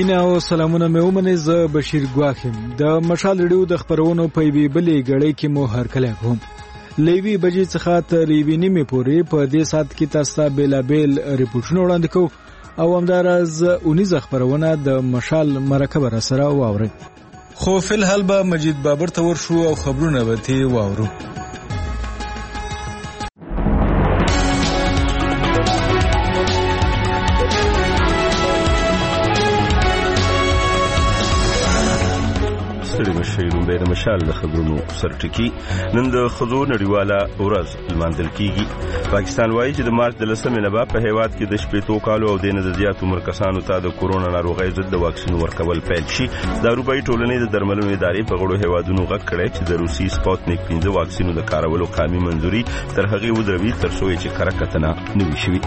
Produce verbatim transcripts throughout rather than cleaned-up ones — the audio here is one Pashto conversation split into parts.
مینا او سلامونه مې ومنئ. زه بشیر ګواخم د مشال ریډیو د خبرونو په یوې بلې غړۍ کې مو هرکلی کوم. لیوی بجې څخه تر یوې نیمې پورې په دې ساعت کې تاسو ته بېلابېل ریپورټونه وړاندې کوو او همداراز اونیزه خبرونه د مشال مرکه سره واورئ. خو فلحال به مجید بابر ته ورشو او خبرونه به ترې واورو. شیرون به د مشال د خبرونو سرټکی. نن د خزو نړیواله ورځ لمانځل کیږي. پاکستان وایي چې د مارچ د لسمې نه به په هیواد کې د شپېتو کالو او د نه زیات عمر کسانو ته د کورونا ناروغۍ ضد د واکسین ورکول پیل شي. د اروپایي ټولنې د درملنو ادارې په غړو هیوادونو غږ کړی چې د روسي سپوتنیک پنځه واکسینو د کارولو قانوني منځوري تر هغې ودروي تر څو چې کره کتنه نه وي شوې.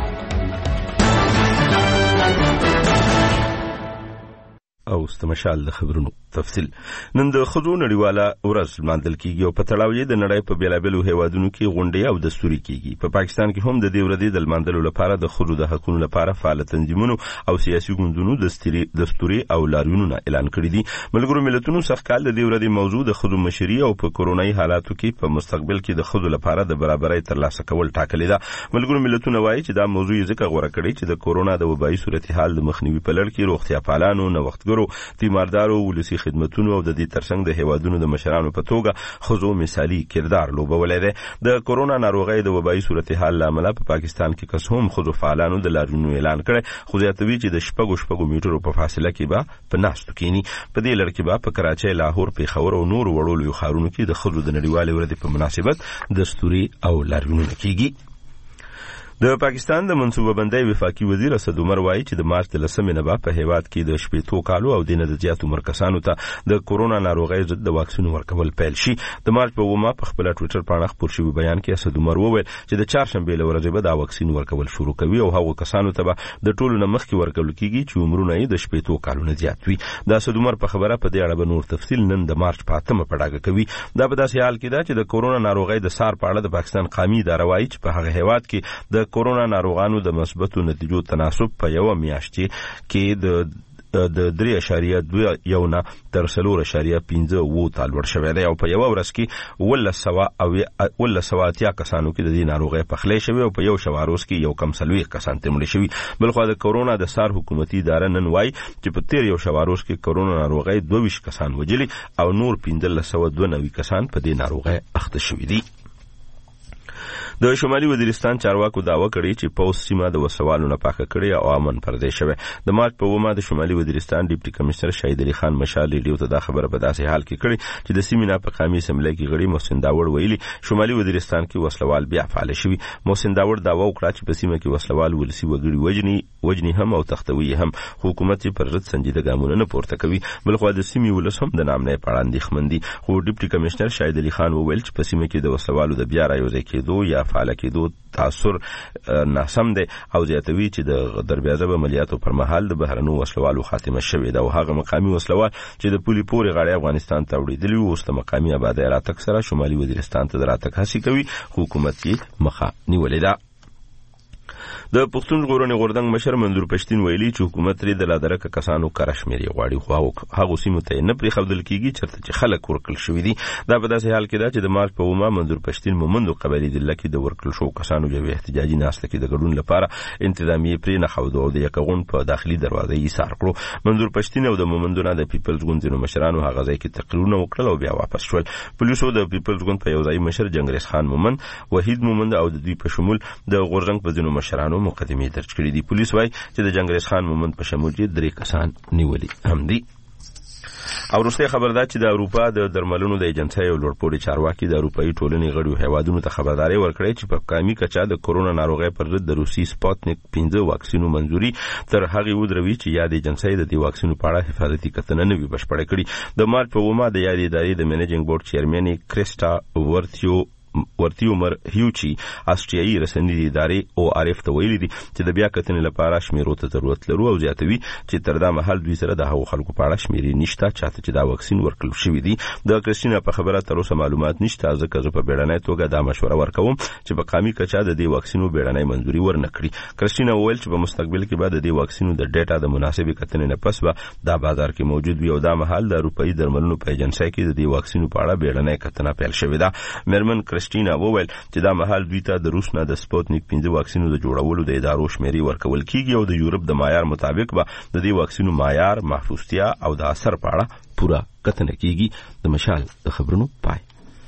او استمشال د خبرونو تفصیل. نن د خزو نړیواله ورځ لمانځل کیږي او په تړاو یې د نړۍ په بیلابېلو هیوادونو کې غونډې او دستوري کیږي. په پاکستان کې هم د دې ورځې د لمانځلو لپاره د خزو د حقوقو لپاره فعال تنظیمونو او سیاسي ګوندونو دستوري او لاریونونه اعلان کړي دي. ملګرو ملتونو سخکال د دې ورځې موضوع د خزو مشري او په کورونایي حالاتو کې په مستقبل کې د خزو لپاره د برابرۍ ترلاسه کول ټاکلې ده. ملګرو ملتونو وایي چې دا موضوع ځکه غوړه کړي چې د کورونا د وبایي صورتحال د مخنیوي په لړ کې روغتیا پالانو نوښتګرو تیماردارو ولسی خدمتونو او د دې ترڅنګ د هیوادونو د مشرانو په توګه خزو مثالي کردار لوبولای دی. د کورونا ناروغۍ د وبایي صورتحال لامل په پاکستان کې کسهم خزو فعالانو د لاریونونو اعلان کړي. خو زیاتوي چې د شپږو شپږو میټرو په فاصله کې به په ناستو کېني. په دې لړ کې به په کراچۍ، لاهور، پیښور او نور وړو لویو ښارونو کې د خزو د نړیوالې ورځې په مناسبت دستوري او لاریونونه کېږي. د پاکستان د منصوبه بندۍ وفاقي وزیر اسد عمر وایي چې د مارچ د لسمې نه په هیواد کې د شپېتو کالو او د نه زیات عمر کسانو ته د کورونا ناروغۍ ضد د واکسین ورکول پیل شي. د مارچ په اومه په خپل ټوئیټر باندې خپور شوی بیان کې اسد عمر وویل چې د چهارشنبې له ورځې به دا واکسین ورکول شروع کوي او هغو کسانو ته به د ټولو نه مخکې ورکول کیږي چې عمرونه یې د شپېتو کالو نه زیات وي. د اسد عمر په خبره په دې اړه به نور تفصیل نن د مارچ په اتمه په ډاګه کوي. دا په داسې حال کې ده چې د کورونا ناروغۍ د سار په اړه د پاکستان قومي اداره وایي چې په هغه هیواد کې د کورونا ناروغانو د مثبتو نتیجو تناسب په یو میاشت کې د د درې اعشاریه دوه یو نه تر څلور اعشاریه پنځه اووه ته لوړ شوی دی او په یو ورځ کې ولس سوا او ولس سوا اتیا کسانو کې د دې ناروغۍ پخلی شوی او په یو شواروز کې یو کم څلوېښت کسان تمړي شوي. بلخو د کورونا د سار حکومتي اداره نن وایي چې په تیر یو شواروز کې کورونا ناروغۍ دوه ویشت کسان وجلي او نور پنځلس سوه دوه نوي کسان په دې ناروغۍ اخته شوي دي. د شمالي وزیرستان چارواکو دعوه کړې چې پوس سیمه د وسوالو نه پاکه کړې او امن پردې شوه. د مارچ په اومه د شمالي وزیرستان ډیپټي کمشنر شهید علي خان مشال ریډیو ته دا خبره په داسې حال کې کړې چې د سیمې نه په قومي اسمبلی کې غړي محسن داوړ ویلي شمالي وزیرستان کې وسلوال بیا فعال شوي. محسن داوړ دعوه وکړه چې په سیمه کې وسلوال ولسی وګړي وجني وجني هم او تختوي هم حکومت پر ضد سنجیده ګامونه نه پورته کوي. بلخو د سیمې ولس هم د نام نه پړاند اندېښمن دي. خو ډیپټي کمشنر شهید علي خان وویل چې په سیمه کې د وسلوالو د بیا رايوځای کېدو یا فعال کېدو تاثر ناسم دی او زیاتوي چې د دربیازه عملیاتو پر مهال د بهرنو وسلوالو خاتمه شوې ده او هغه مقامي وسلوال چې د پولي پورې غاړې افغانستان ته وړېدلي وو اوس د مقامي آبادۍ راتګ سره شمالي وزیرستان ته د راتګ هڅې کوي. حکومت یې مخه نیولې ده. د پښتون ژغورنې غورځنګ مشر منظور پښتین ویلي چې حکومت لري د لادرکه کسانو کار شمیرې غواړي خو هغه سیمو ته نه پرې خودل کیږي چرته چې خلک ورکل شوی دي. دا په داسې حال کې ده چې د مارچ په اومه منظور پښتین مومندو قبایلی د لکې د ورکل شو کسانو یو احتجاجي ناسته کې د ګډون لپاره انتظامیه پرې نه خو د یکغون په داخلي دروازې یې سار کړو. منظور پښتین او د مومندو نه د پیپلز ګوند ځینو مشرانو هغه ځای کې تقریرونه وکړل او بیا واپس شول. پولیسو د پیپلز ګوند په یو ځای مشر جنگریز خان مومند، وحید مومند او د دوی په شمول د غورځنګ په ځینو مشرانو مقدمې درج کړې دي. پولیس وايي چې د جنگریز خان مومند په شمول یې درې کسان نیولي هم دي. او وروسته خبر ده چې د اروپا د درملونو د ایجنسۍ او لوړپوړي چارواکي د اروپایي ټولنې غړو هیوادونو ته خبرداري ورکړې چې په قومي کچا د کورونا ناروغۍ پر ضد د روسي سپوتنیک پنځه واکسینو منځوري تر هغه ودروي چې یاد ایجنسۍ د دې واکسینو په اړه حفاظتي کتنه نه وي بشپړه کړې. د مارچ په اومه د یاد ادارې د منیجینګ بورډ چیرمن کریسټا ورتیو ورتی عمر هیوچی استریایي رسنۍ ادارې او آر اف ته ویلي دي چې د بیا کتنې لپاره شمیرو ته ضرورت لرو او زیاتوي چې تر دا مهال دوی سره د هغو خلکو په اړه شمیرې نشته چاته چې دا واکسین ورکړل شوی دی. د کریسټینا په خبره تر اوسه معلومات نشته، ځکه زه په بیړنۍ توګه دا مشوره ورکوم چې په قامي کچا د دې واکسینو بیړنۍ منځوري ورنکړي. کریسټینا وویل چې په مستقبل کې به د دې واکسینو د ډیټا د مناسبې کتنې نه پس به دا بازار کې موجود وي او دا مهال د اروپایي درملونو په ایجنسۍ کې د دې واکسینو په اړه بیړنۍ کتنه پیل شوې ده. میرمن کریسټینا وویل چې دا مهال دوی ته د روس نه د سپوتنیک پنځه واکسینو د جوړولو د ادارو شمیرې ورکول کیږي او د یورپ د معیار مطابق به د دې واکسینو معیار، محفوظتیا او د اثر په اړه پوره کتنه کیږي. د مشال د خبرونو پای.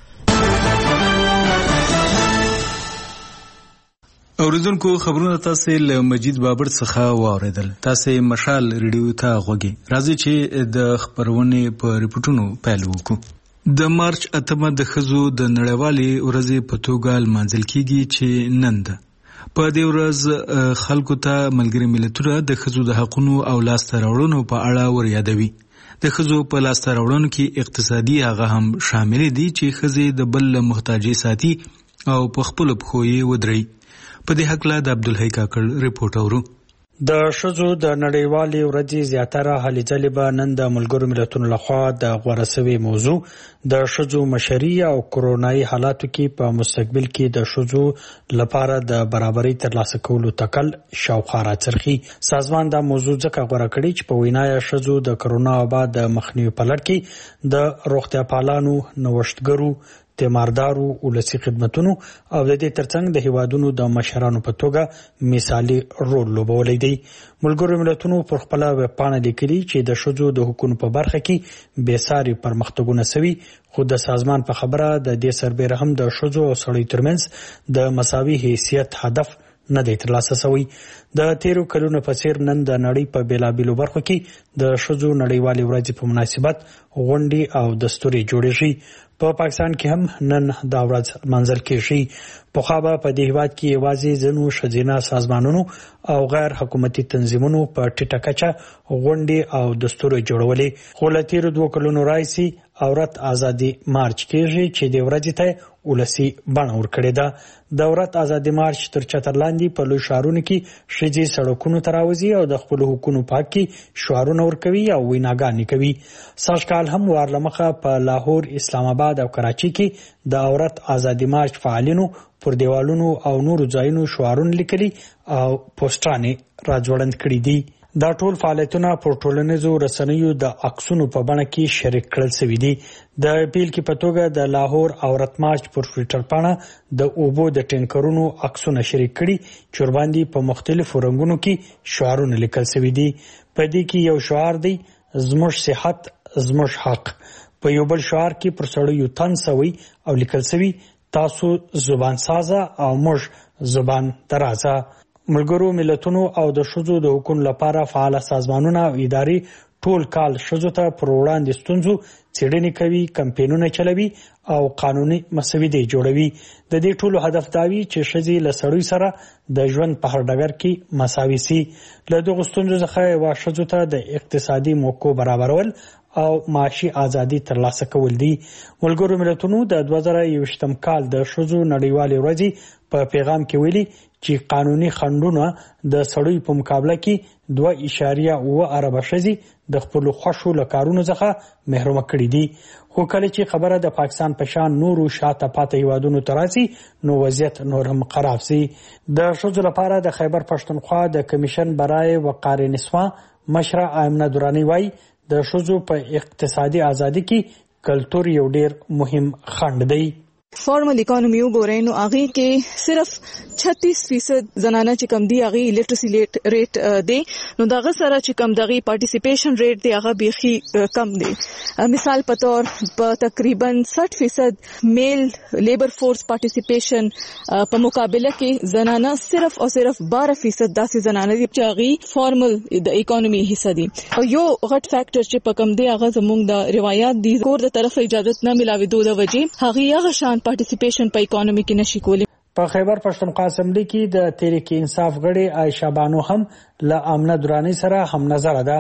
اوریدونکو خبرونه تاسو له مجید بابر څخه واوریدل. تاسو مشال ریډیو ته غوږی راځي چې د خبرونه په ریپورتونو پیل وکړو. د مارچ اتمه د خزو د نړیوالې ورځې په توګه لمانځل کیږي چې نن ده. په دې ورځ خلکو ته ملګری ملتونه د خزو د حقوقو او لاسته راوړنو په اړه ور یادوي. د خزو په لاسته راوړنو کې اقتصادي هغه هم شامل دي چې خزې د بل محتاجي ساتي او په خپل پخو یې ودري. په دې حق لا د عبدالحی کاکړ رپورټ اورو. د شذو د نړیوالې ورځې زیاتره هلې ځلې به نن د ملګرو ملتونو لخوا د غوړه سوي موضوع د شذو مشري او کرونایي حالاتو کې په مستقبل کې د شذو لپاره د برابرۍ ترلاسه کولو تکل شاوخوا راڅرخي. سازمان دا موضوع ځکه غوړه کړې چې په وینا یې شذو د کرونا وبا د مخنیوي په لړ کې د روغتیا پالانو، نوښتګرو، تیماردارو، ولسی خدمتونو او د دې ترڅنګ د هیوادونو د مشرانو په توګه مثالي رول لوبولی دی. ملګرو ملتونو پر خپل ویب پاڼه لیکلي چې د شذو د حقوقو په برخه کې بېساري پرمختګونه سوي، خو د سازمان په خبره د دې سربېره هم د شذو او سړیو ترمنځ د مساوي حیثیت هدف نه دی ترلاسه شوی. د تیرو کلونو په څیر نن د نړۍ په بیلابیلو برخو کې د شذو نړیوالې ورځې په مناسبت غونډې او دستوري جوړېږي. په پاکستان کې هم نن دا ورځ منځل کېږي. پخوا به په دې هیواد کې یوازې ځینو ښځینه سازمانونو او غیر حکومتي تنظیمونو په ټیټه کچه غونډې او دستوري جوړولې، خو له تیرو دوه کلونو راهیسې عورت ازادي مارچ کېږي چې د ورځې ته ولسی بڼه ورکړې ده. د عورت ازادي مارچ تر چتر لاندې په لوی ښارونو کې ښځې سړکونو ته راوځي او د خپل حقوقو په حق کې شعارونه ورکوي او ویناګانې کوي. سږ کال هم وارلمخه په لاهور، اسلام آباد او کراچي کې د عورت ازادي مارچ فعالینو پر دیوالونو او نورو ځایونو شعارونه لیکلي او پوسټرانې راځوړند کړي دي. دا ټول فعالیتونه پر ټولنیزو رسنیو د عکسونو په بڼه کې شریک کړل شوي دي. د بیل کې په توګه د لاهور عورت مارچ پر ټویټر پاڼه د اوبو د ټینکرونو عکسونه شریک کړي چې ورباندې په مختلفو رنګونو کې شعارونه لیکل شوي دي. په دې کې یو شعار دی زموږ صحت زموږ حق. په یو بل شعار کې پر سړیو تن سوی او لیکل شوی تاسو زبان سازه او موږ زبان درازه. ملګرو ملتونو او د ښځو د حقوقو لپاره فعال سازمانونه او ادارې ټول کال ښځو ته پر وړاندې ستونزو څېړنې کوي، کمپینونه چلوي او قانوني مسودې جوړوي. د دې ټولو هدف دا وي چې ښځې له سړیو سره د ژوند په هر ډګر کې مساوي سي. له دغو ستونزو څخه یوه ښځو ته د اقتصادي موقعو برابرول او معاشي ازادي ترلاسه کول دي. ملګرو ملتونو د دوه زره یوویشتم کال د ښځو نړیوالې ورځې په پیغام کې ویلي چې قانوني خنډونه د سړیو په مقابله کې دوه اعشاریه اوه اربه ښځې د خپلو خوښو له کارونو څخه محرومه کړي دي. خو کله چې خبره د پاکستان په شان نورو شاته پاتې هیوادونو ته راځي نو وضعیت نور هم خراب شي. د ښځو لپاره د خیبر پښتونخوا د کمیشن برای وقار نسوا مشره آمنه درانی وایي د ښځو په اقتصادي ازادي کې کلتور یو ډیر مهم خنډ دی. فارمل اکانومی وګورئ نو هغه کې صرف چھتیس فیصد زنانه چې کم دی هغه الیکټریسي ریټ دی، نو دغه سره چې کم دغه پارټیسیپیشن ریټ دی هغه بیخي کم دی. مثال په تور په تقریبا سठ فیصد میل لیبر فورس پارټیسیپیشن په مقابله کې زنانه صرف او صرف بارہ فیصد داسې زنانه دي چې هغه فارمل د اکانومی حصہ دي. او یو غټ فیکٹر چې په کم دی هغه زموږ د روایت دي کور د طرف اجازه نه ملاوي دوه وجې هغه هغه شان پارټیسیپیشن په اکانومی کې نشي کولی. په خیبر پښتونخوا اسمبلی کې د تحریک انصاف غړي عائشہ بانو هم له آمنه درانی سره هم نظر ده،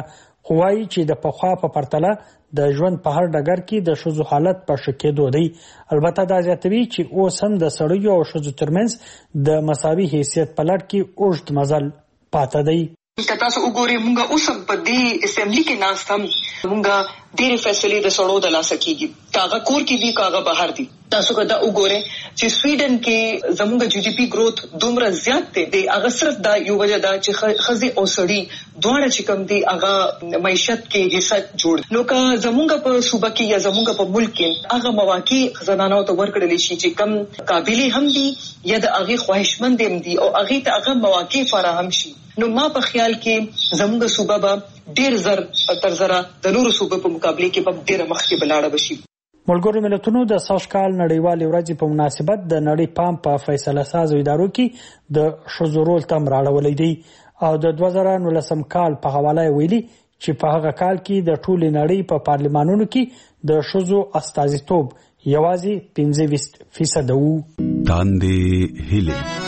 خو وايي چې د پخوا په پرتله د ژوند په هر ډګر کې د ښځو حالت په ښه کېدو دی. البته دا زیاتوي چې اوس هم د سړیو او ښځو ترمنځ د مساوي حیثیت په لړ کې اوږد مزل پاته دی. که تاسو وګورئ مونږ اوس هم په دې اسمبلی کې ناست هم مونږ ډېرې فیصلې د سړو د لاسه کېږي، کاغه کور کې دي کاغه بهر دي. تاسو که دا وګورئ چې سویډن کې زموږ جی ډي پی گروث دومره زیات دی، هغه صرف دا یو وجه ده چې ښځې او سړي دواړه چې کوم دي هغه معیشت کې حصہ جوړ. نو که زموږ په صوبه کې یا زموږ په ملک کې هغه مواقع زنانو ته ورکړل شي چې کم قابلیت هم دي یا د هغې خواهشمند هم دي او هغې ته هغه مواقع فراهم شي، نو ما په خیال کې زموږ صوبه به ډېر زر تر زره د نورو صوبو په مقابله کې به ډېره مخکې بلاړه بشي. ملګرو ملتونو د سوچ کال نړیوالې ورځې په مناسبت د نړۍ پام په فیصله سازو ادارو کې د ښځو رول تم راړولی دی او د دوه زره نولسم کال په حواله ویلي چې په هغه کال کې د ټولې نړۍ په پارلمانونو کې د ښځو استازیتوب یوازې پنځه ویشت فیصد وو. تاندې هیلې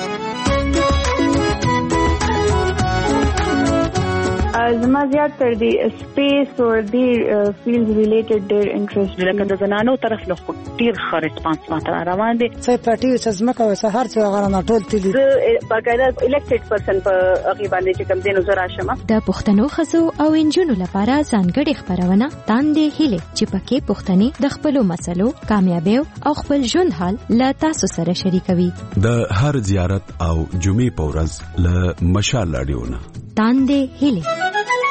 زما زیات تر دی سپیس او دی فیلډ ریلیټډ ډیر انټرست لکه د زنانو طرف له خو ډیر ښه ریسپانس ماته روان دي. څه پټي څه زمکه او څه هر څه غره ټول تللی د باقاعده الیکټډ پرسن په هغه باندې چې کوم دینو زرا شمه د پښتنو ښځو او انجونو لپاره ځانګړي خبرونه تاندې هیلې چې پکې پښتني د خپلو مسلو کامیابی او خپل ژوند حال له تاسو سره شریکوي. د هر زیارت او جمعې په ورځ له مشال رادیو نه تاندې هیلې.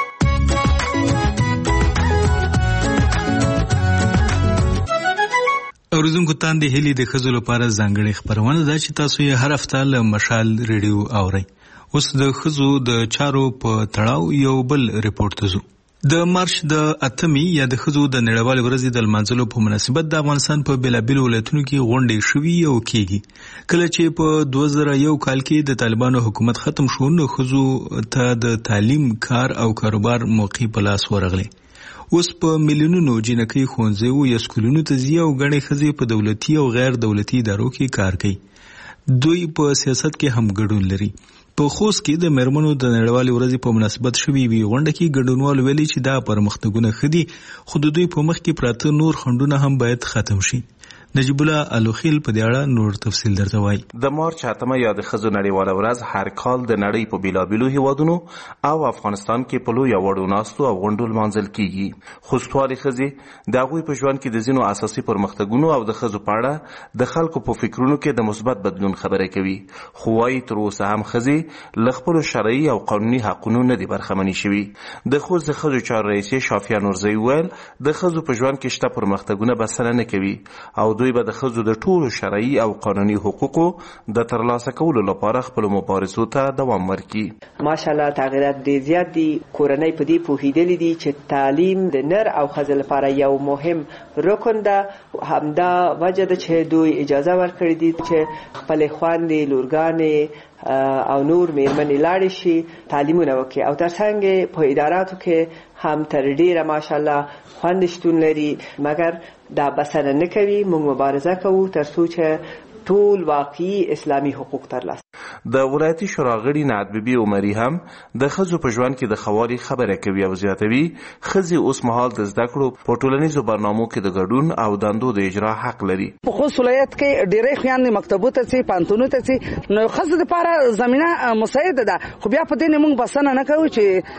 اوریدونکو تاندې هیلې د ښځو لپاره ځانګړې خبرونه ده چې تاسو یې هر هفته له مشال ریډیو اورئ. اوس د ښځو د چارو په تړاو یو بل ریپورت ته ځو. د مارچ د اتمې یا د ښځو د نړیوالې ورځې د لمانځلو په مناسبت د افغانستان په بېلابېلو ولایتونو کې غونډې شوي او کېږي. کله چې په دوه زره یو کال کې د طالبانو حکومت ختم شو نو ښځو ته د تعلیم، کار او کاروبار موقع په لاس ورغلې. اوس په میلیونونو جنکۍ ښوونځیو یا سکولونو ته ځي او ګڼې ښځې په دولتي او غیر دولتي ادارو کې کار کوي. دوی په سیاست کې هم ګډون لري. په خوست کې د مېرمنو د نړیوالې ورځې په مناسبت شوې وي غونډه کې ګډونوال ویلي چې دا پرمختګونه ښه دي خو د دوی په مخ کې پراته نور خنډونه هم باید ختم شي. نجیب الله الوخیل په دې اړه نور تفصیل درته وایي. د مارچ اتمه یا د ښځو نړیواله ورځ هر کال د نړۍ په بیلابیلو هیوادونو او افغانستان کې په لویو وړو ناستو او غونډو لمانځل کیږي. خوستوالې ښځې د هغوی په ژوند کې د ځینو اساسي پرمختګونو او د ښځو په اړه د خلکو په فکرونو کې د مثبت بدلون خبره کوي، خو وايي تر اوسه هم ښځې له خپلو شرعي او قانوني حقونو نه دي برخمنې شوي. د خوست د ښځو چارو رئیسې شافیه نورزۍ وویل د ښځو په ژوند کې شته پرمختګونه بسنه نه کوي او دوی به د ښځو د ټولو شرعي او قانوني حقوقو د ترلاسه کولو لپاره خپل مبارزو ته دوام ورکړي. ماشاءالله تغیرات ډېر زیات دي. کورنۍ په دې پوهېدلې دي چې تعلیم د نر او ښځې لپاره یو مهم رکن ده. همدا وجه ده چې دوی اجازه ورکړې دي چې خپلې خویندې، لورګانې او نور میرمنې لاړې شي تعلیمونه وکړي او ترڅنګ په اداراتو کې هم تر ډیره ماشاءالله خویندې شتون لري، مګر دا بسنه نه کوي. موږ مبارزه کوو تر څو چې ټول واقعي اسلامي حقوق ترلاسه. د ولایتي شورا غړي نعت بیبي عمري هم د ښځو په ژوند کې د خوالي خبره کوي او زیاتوي ښځې اوس مهال د زده کړو په ټولنیزو برنامو کې د ګډون او دندو د اجرا حق لري. په خوست ولایت کې ډېرې خویندې مکتبو ته ځي، پوهنتونونو ته ځي، نو ښځو دپاره زمینه مساعده ده. خو بیا په دې نه موږ بسنه نه کوو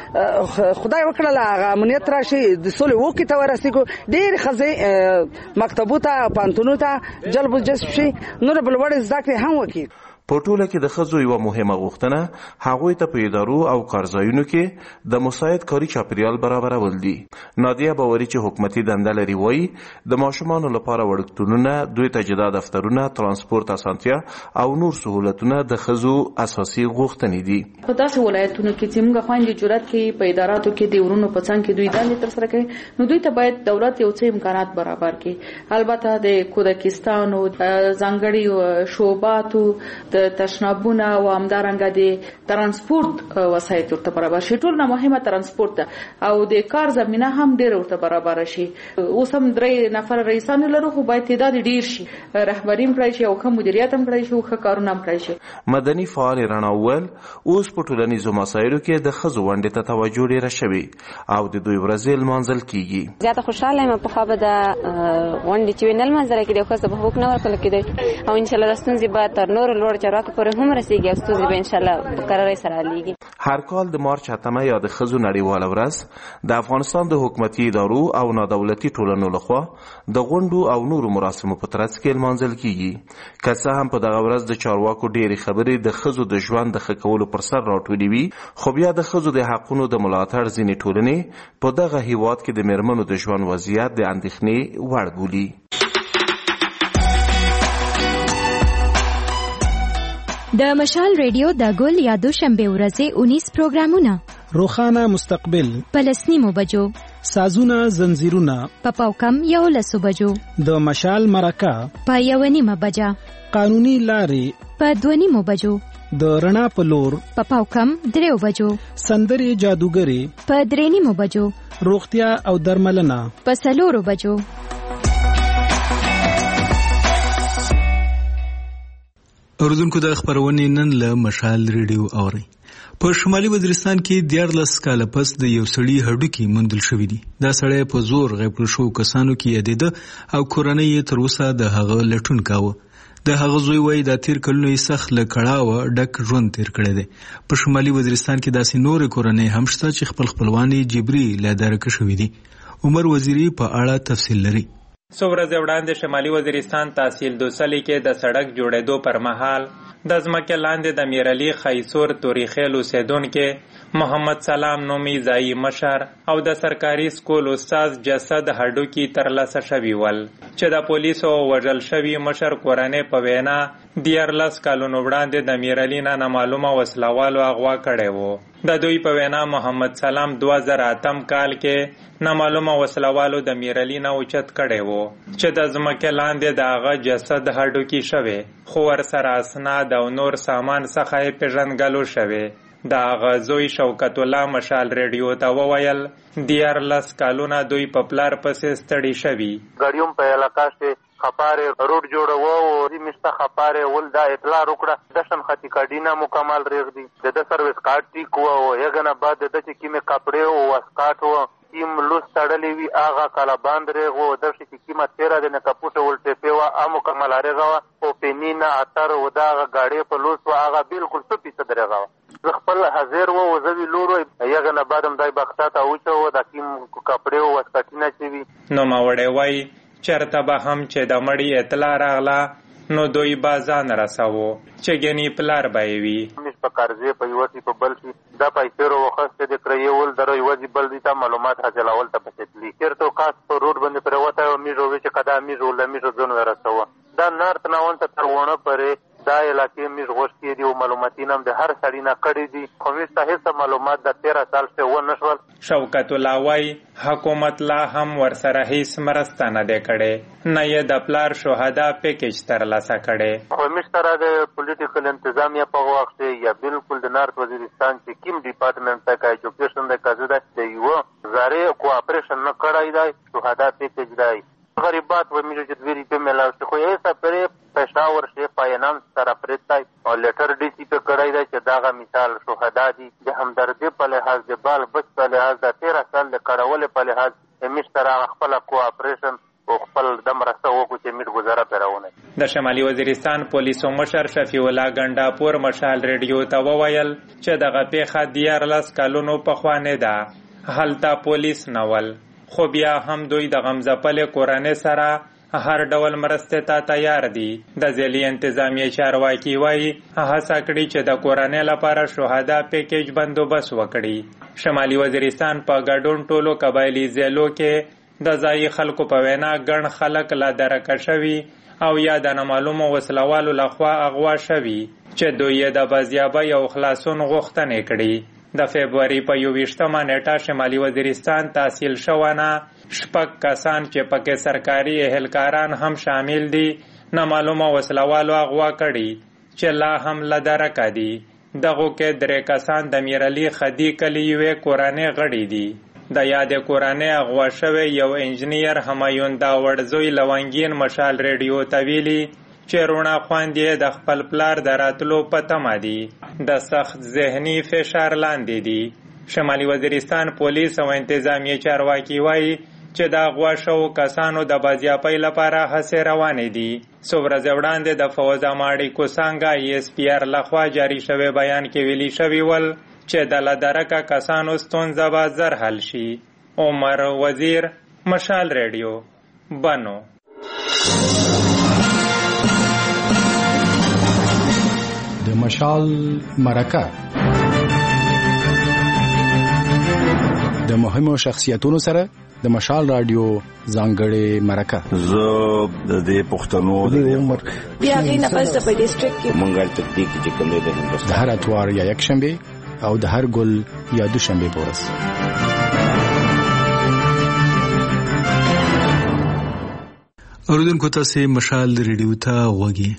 چې خدای وکړله هغه امنیت راشي د سولې اوکې ته ورسېږو. ډېرې ښځې مکتبو ته پوهنتونونو ته جلب الجذب شي، نور بل وړ زده کړې هم وکړي. په ټوله کې د ښځو یوه مهمه غوښتنه هغوی ته په ادارو او کارځایونو کې د مساعد کاري چاپیریال برابرول دي. نادیه باوري چې حکومتي دنده لري وایي د ماشومانو لپاره وړکتونونه، دوی ته جدا دفترونه، ترانسپورت اسانتیا او نور سهولتونه د ښځو اساسي غوښتنې دي. په داسې ولایتونو کې چې موږ خویندې جرأت کوي په اداراتو کې د ورونو په څنګ کې دوی دندې ترسره کوي، نو دوی ته باید دولت یو څه امکانات برابر کړي. البته د کودکستانو ځانګړي شعباتو د د تشنابونه او همدارنګه د ترانسپورت وسایل ورته برابر شي. ټول نه مهمه ترانسپورت ده او د کار زمينه هم ډېر ورته برابر شي. اوس هم درې نفر رئیسان لرو خو باید تعداد ډېر شي، رهبري هم کړی شي او ښه مدیریت هم کړی شي او ښه کارونه هم کړی شي. مدني فعال رڼا وویل اوس په ټولنیزو مسایلو کې د ښځو ونډې ته توجه ډېره شوې او د دوی ورځې لمانځل کیږي. زیاته خوشاله یم په خوا به د غونډې چې وینل منځره کې د ښځو په حقوق نه ورکول کېدی او ان شاء الله د ستونزې به تر نورو لوړ چارواکو پورې هم رسیږي او ستونزې به ان شاء الله په قرارۍ سره حلېږي. هر کال د مارچ اتمه یا د ښځو نړیواله ورځ د افغانستان د حکومتي ادارو او نادولتي ټولنو لخوا د غونډو او نورو مراسمو په ترڅ کې لمانځل کیږي. که څه هم په دغه ورځ د چارواکو ډېرې خبرې د ښځو د ژوند د ښه کولو پر سر راټولې وي، خو بیا د ښځو د حقونو د ملاتړ ځینې ټولنې په دغه هیواد کې د میرمنو د ژوند وضعیت د اندېښنې وړ بولي. د مشال ریډیو د ګل یا دوشنبه ورځې اونیس پروګرامونه: روخانه مستقبل، پلسنیمو بجو، سازونه زنجیرونه، په پاوکم یو لسو بجو، د مشال مرکه په یو نیمه بجه، قانوني لارې په دوه نیمو بجو، د رڼا په لور په پاوکم دریو بجو، سندرې جادوګري په درې نیمو بجو، روغتیا او درملنه په څلورو بجو. اوریدونکو د خبرونې نن له مشال ریډیو اوري. په شمالي وزیرستان کې دیارلس کاله پس د یو سړي هډوکي موندل شوي دي. دا سړی په زور غیب کړل شو کسانو کې یادېده او کورنۍ یې تر اوسه د هغه لټون کاوه. د هغه زوی وایي دا تیر کلونه یې سخت له کړاوه ډک ژوند تیر کړی دی. په شمالي وزیرستان کې داسې نورې کورنۍ هم شته چې خپل خپلوان یې جبري لادرکه شوي دي. عمر وزیری په اړه تفصیل لري. څو ورځې وړاندې شمالي وزیرستان تحصیل دوسلي کې د سړک جوړېدو پر مهال د ځمکې لاندې د میرعلي خیسور توریخیل اوسېدونکي محمد سلام نومي ځایي مشر او د سرکاري سکول استاد جسد هډوکي ترلاسه شوي ول چې د پولیسو وژل شوي مشر کورنۍ په وینا دیارلس کالونو وړاندې د میرعلي نه نامعلومه وسلوالو اغوا کړی و. د دوی په وینا محمد سلام دوه زره اتم کال کې نامعلومه وسلوالو د میرعلي نه اوچت کړی و چې د ځمکې لاندې د هغه جسد هډوکي شوی، خو ورسره اسناد او نور سامان څخه یې پېژندګلو شوی. د هغه زوی شوکت الله مشال ریډیو ته وویل دیارلس کالونه دوی په پلار پسې ستړي شوي. ګاډیوم په علاقه کې خپاره روډ جوړو او ریمشته خپاره ول دا اطلاع وکړه دشن ختی کاډینا مکمل ریغ دي د سرویس کارت ټیک وو یګنه بعد د چې کیمه کپڑے او واسکاټ وو کیم لوس تړلې وی اغه کالا باند ریغ وو د چې کیمه تیرا د نه کپوټه ولټه پیوا ا مکمل ریغ او پینینا اتر و دا غاډي په لوس وا اغه بالکل څه پیسه درغه زه خپل حاضر وو زوی لورو یګنه بعدم دای بختاته اوچو د کیم کپڑے او واسکاټینا چې وی نو ما وړې وای چرته به هم چې د مړی اطلاع راغله نو دوی بازان رساوو چې ګنی پلار به وي. مش په قرضې په یوتی په بل کې دا پیسې وروخسته د کړیول درو یوځي بل دي ته معلومات حاصلول ته پېتلی چیرته خاص په روډ باندې پروته او میجو چې کدا میجو لمیجو ځون ورسوه دا نارت ناون ته ترونه پرې دا علاقې میج غوښتي دي او معلوماتین هم د هر سړی نه کړی دي خو مشته هیڅ معلومات د تیرا سال څخه و نشول. شوکت الله وای حکومت لا هم ورسره هیڅ مرسته نه دی کړې نه یې د پلار شهدا پیکیج ترلاسه کړي. خو مشته د پولیټیکل انتظامیه په وخت کې یا بالکل د نارت وزیرستان چې کیم ډپارټمنټ ته ایجوکیشن د کازده د یو زاره کوآپریشن نه کړای دی شهدا پیکیج دی غریبات و میجو چې دوی په ملاو شي خو یې سپره پېښور شي پاینام سره پرېتای او لیټر ډي سی په کړای دی چې داغه مثال شهدا دي د همدردی په لحاظ د بال بچ په لحاظ د تیرا سال د کړهول په لحاظ مشترا خپل کوآپریشن او خپل د مرسته وکړي چې میر گزاره پیراونه. د شمالي وزیرستان پولیسو مشر شفیع الله ګنډاپور مشال ریډیو ته وویل چې دغه پیښه دیارلس کلونو پخوانه ده هلته پولیس نول خو بیا هم دوی د غمزپلې کورنۍ سره هر ډول مرسته ته تیار دي. د ځلي انتظامیه چارواکي وایي هڅه کړې چې د کورنۍ لپاره شهدا پیکیج بندوبست وکړي. شمالي وزیرستان په ګډون ټولو قبایلي ځایلو کې د ځایي خلکو په وینا ګڼ خلک لا درکه شوي او یا د نامعلومو وسلوالو لخوا اغوا شوي چې دوی د بازیابۍ او خلاصون غوښتنې کړي. د February په یوویشتمه نیټه شمالي وزیرستان تحصیل شوانه شپږ کسان چې پکې سرکاري اهلکاران هم شامل دي نامعلومه وسلوالو اغوا کړي چې لا هم له درکه دي. دغو کې درې کسان د میرعلي خدي کلي یوې کورنۍ غړي دي. د یادې کورنۍ اغوا شوی یو انجنیر همایون داوړ زوی لونګین مشال ریډیو ته ویلي چې روڼا خویندې د خپل پلار د راتلو په تمه دي. د سخت ذهني فشار لاندې دي. شمالي وزیرستان پولیس او انتظامیه چارواکي وایي چې د اغوا شوو کسانو د بازیاپۍ لپاره هڅې روانې دي. څو ورځې وړاندې د فوز اماړي کوسانګا ای اس پی آر لخوا جاری شوی بیان کې ویلي شوي ول چې د لدرکه کسانو ستونزه به زر حل شي. عمر وزیر، مشال ریډیو، بنو. د مشال مرکه د مهمو شخصیتونو سره د مشال رادیو ځانګړې مرکه. زه د دې پښتنو د عمر بیا غي نه پس په ډیسټریکټ کې منګل تکتیک چې کوم دی د هندوستان د هر اتوار یا یک شنبه او د هر ګل یا دوشنبه پورس. اوریدونکو تاسو مشال ریډیو ته وګورئ.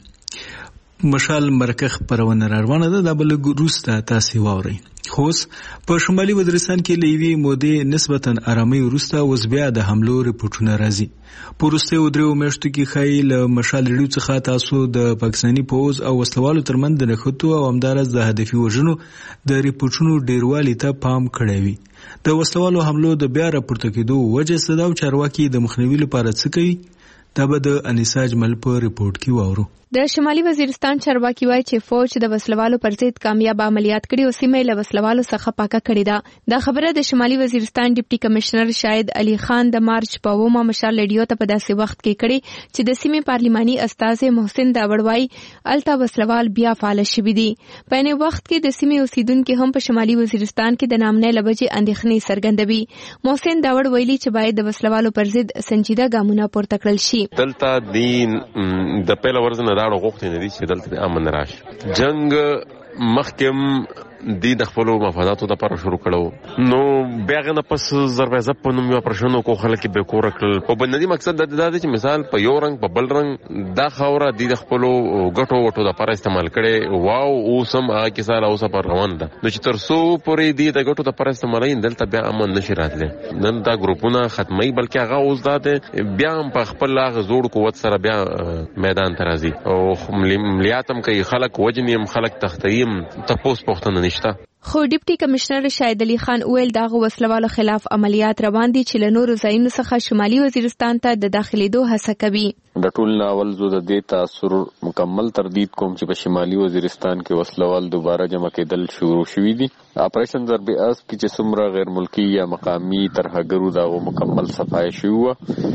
مشال مرکه خبرونه روانه ده د بل ګروسته تاسو واورئ. خوس په شمالي وزیرستان کې لوي مودې نسبتاً آرامي ورسته اوس بیا د حملو رپورټونه راځي. پورسته ودرو میاشتو کې خای له مشال ریډیو څخه تاسو د پاکستاني پوز او وسلوالو ترمن د نخښتو او همدارس د هدفي وژنو د رپورټونو ډیروالي ته پام کړی وي. د وسلوالو حملو د بیا راپورته کېدو وجه څه ده او چارواکي د مخنیوي لپاره څه کوي؟ دا به د انیسا اجمل په ریپورت کې واورو. د شمالي وزیرستان چارواکي وایي چې فوج د وسلوالو پر ضد کامیاب عملیات کړي او سیمه له وسلوالو څخه پاکه کړې ده. دا خبره د شمالي وزیرستان ډیپټي کمشنر شاهد علي خان د مارچ په اومه مشال ریډیو ته په داسې وخت کې کړي چې د سیمې پارلماني استازي محسن داوړ وایي الته وسلوال بیا فعال شوي دي. په یو وخت کې د سیمې اوسیدونکو هم په شمالي وزیرستان کې د نامنې لبجې اندېښنې څرګندوي. محسن داوړ ویلي چې باید د وسلوالو پر ضد سنجیده ګامونه پورته کړل شي. دلته د د پیل ورځ نه راړو غوښتنه دي چې دلته امن راشي. جنگ مخکم دی د خپل مفاداتو لپاره شروع کړو نو بیا غنه پس زروازه په نوم یو پرشنو کو خلک به کور کړل. په بنندي مقصد د دې چې مثال په یو رنگ په بل رنگ دا خوره دی د خپل غټو وټو لپاره استعمال کړي. واو اوسم هغه کې سره اوسه پر روان ده نو چې تر څو پورې دی د غټو لپاره استعمالین دلته بیا امن نشي راتله. نن دا ګروپونه ختمي بلکې هغه اوس ده بیا په خپل لاغ زوړ قوت سره بیا میدان ته راځي او ملياتم کوي خلک وجنیم خلک تختیم تپوس پښتنه نشته. خو ډیپټي کمشنر شاهد علي خان ویل دغه وسلوالو خلاف عملیات روان دي چې له نورو ځایونو څخه شمالي وزیرستان ته د داخليدو هڅه کوي. د ټول ناول زو د دې تاثر مکمل تردید کوم چې په شمالي وزیرستان کې وسلوال دوباره جمع کېدل شروع شوي دي. اپریشن ضرب اسب کې چې څومره غیر ملکی یا مقامی ترهګرو دغه مکمل صفای شوی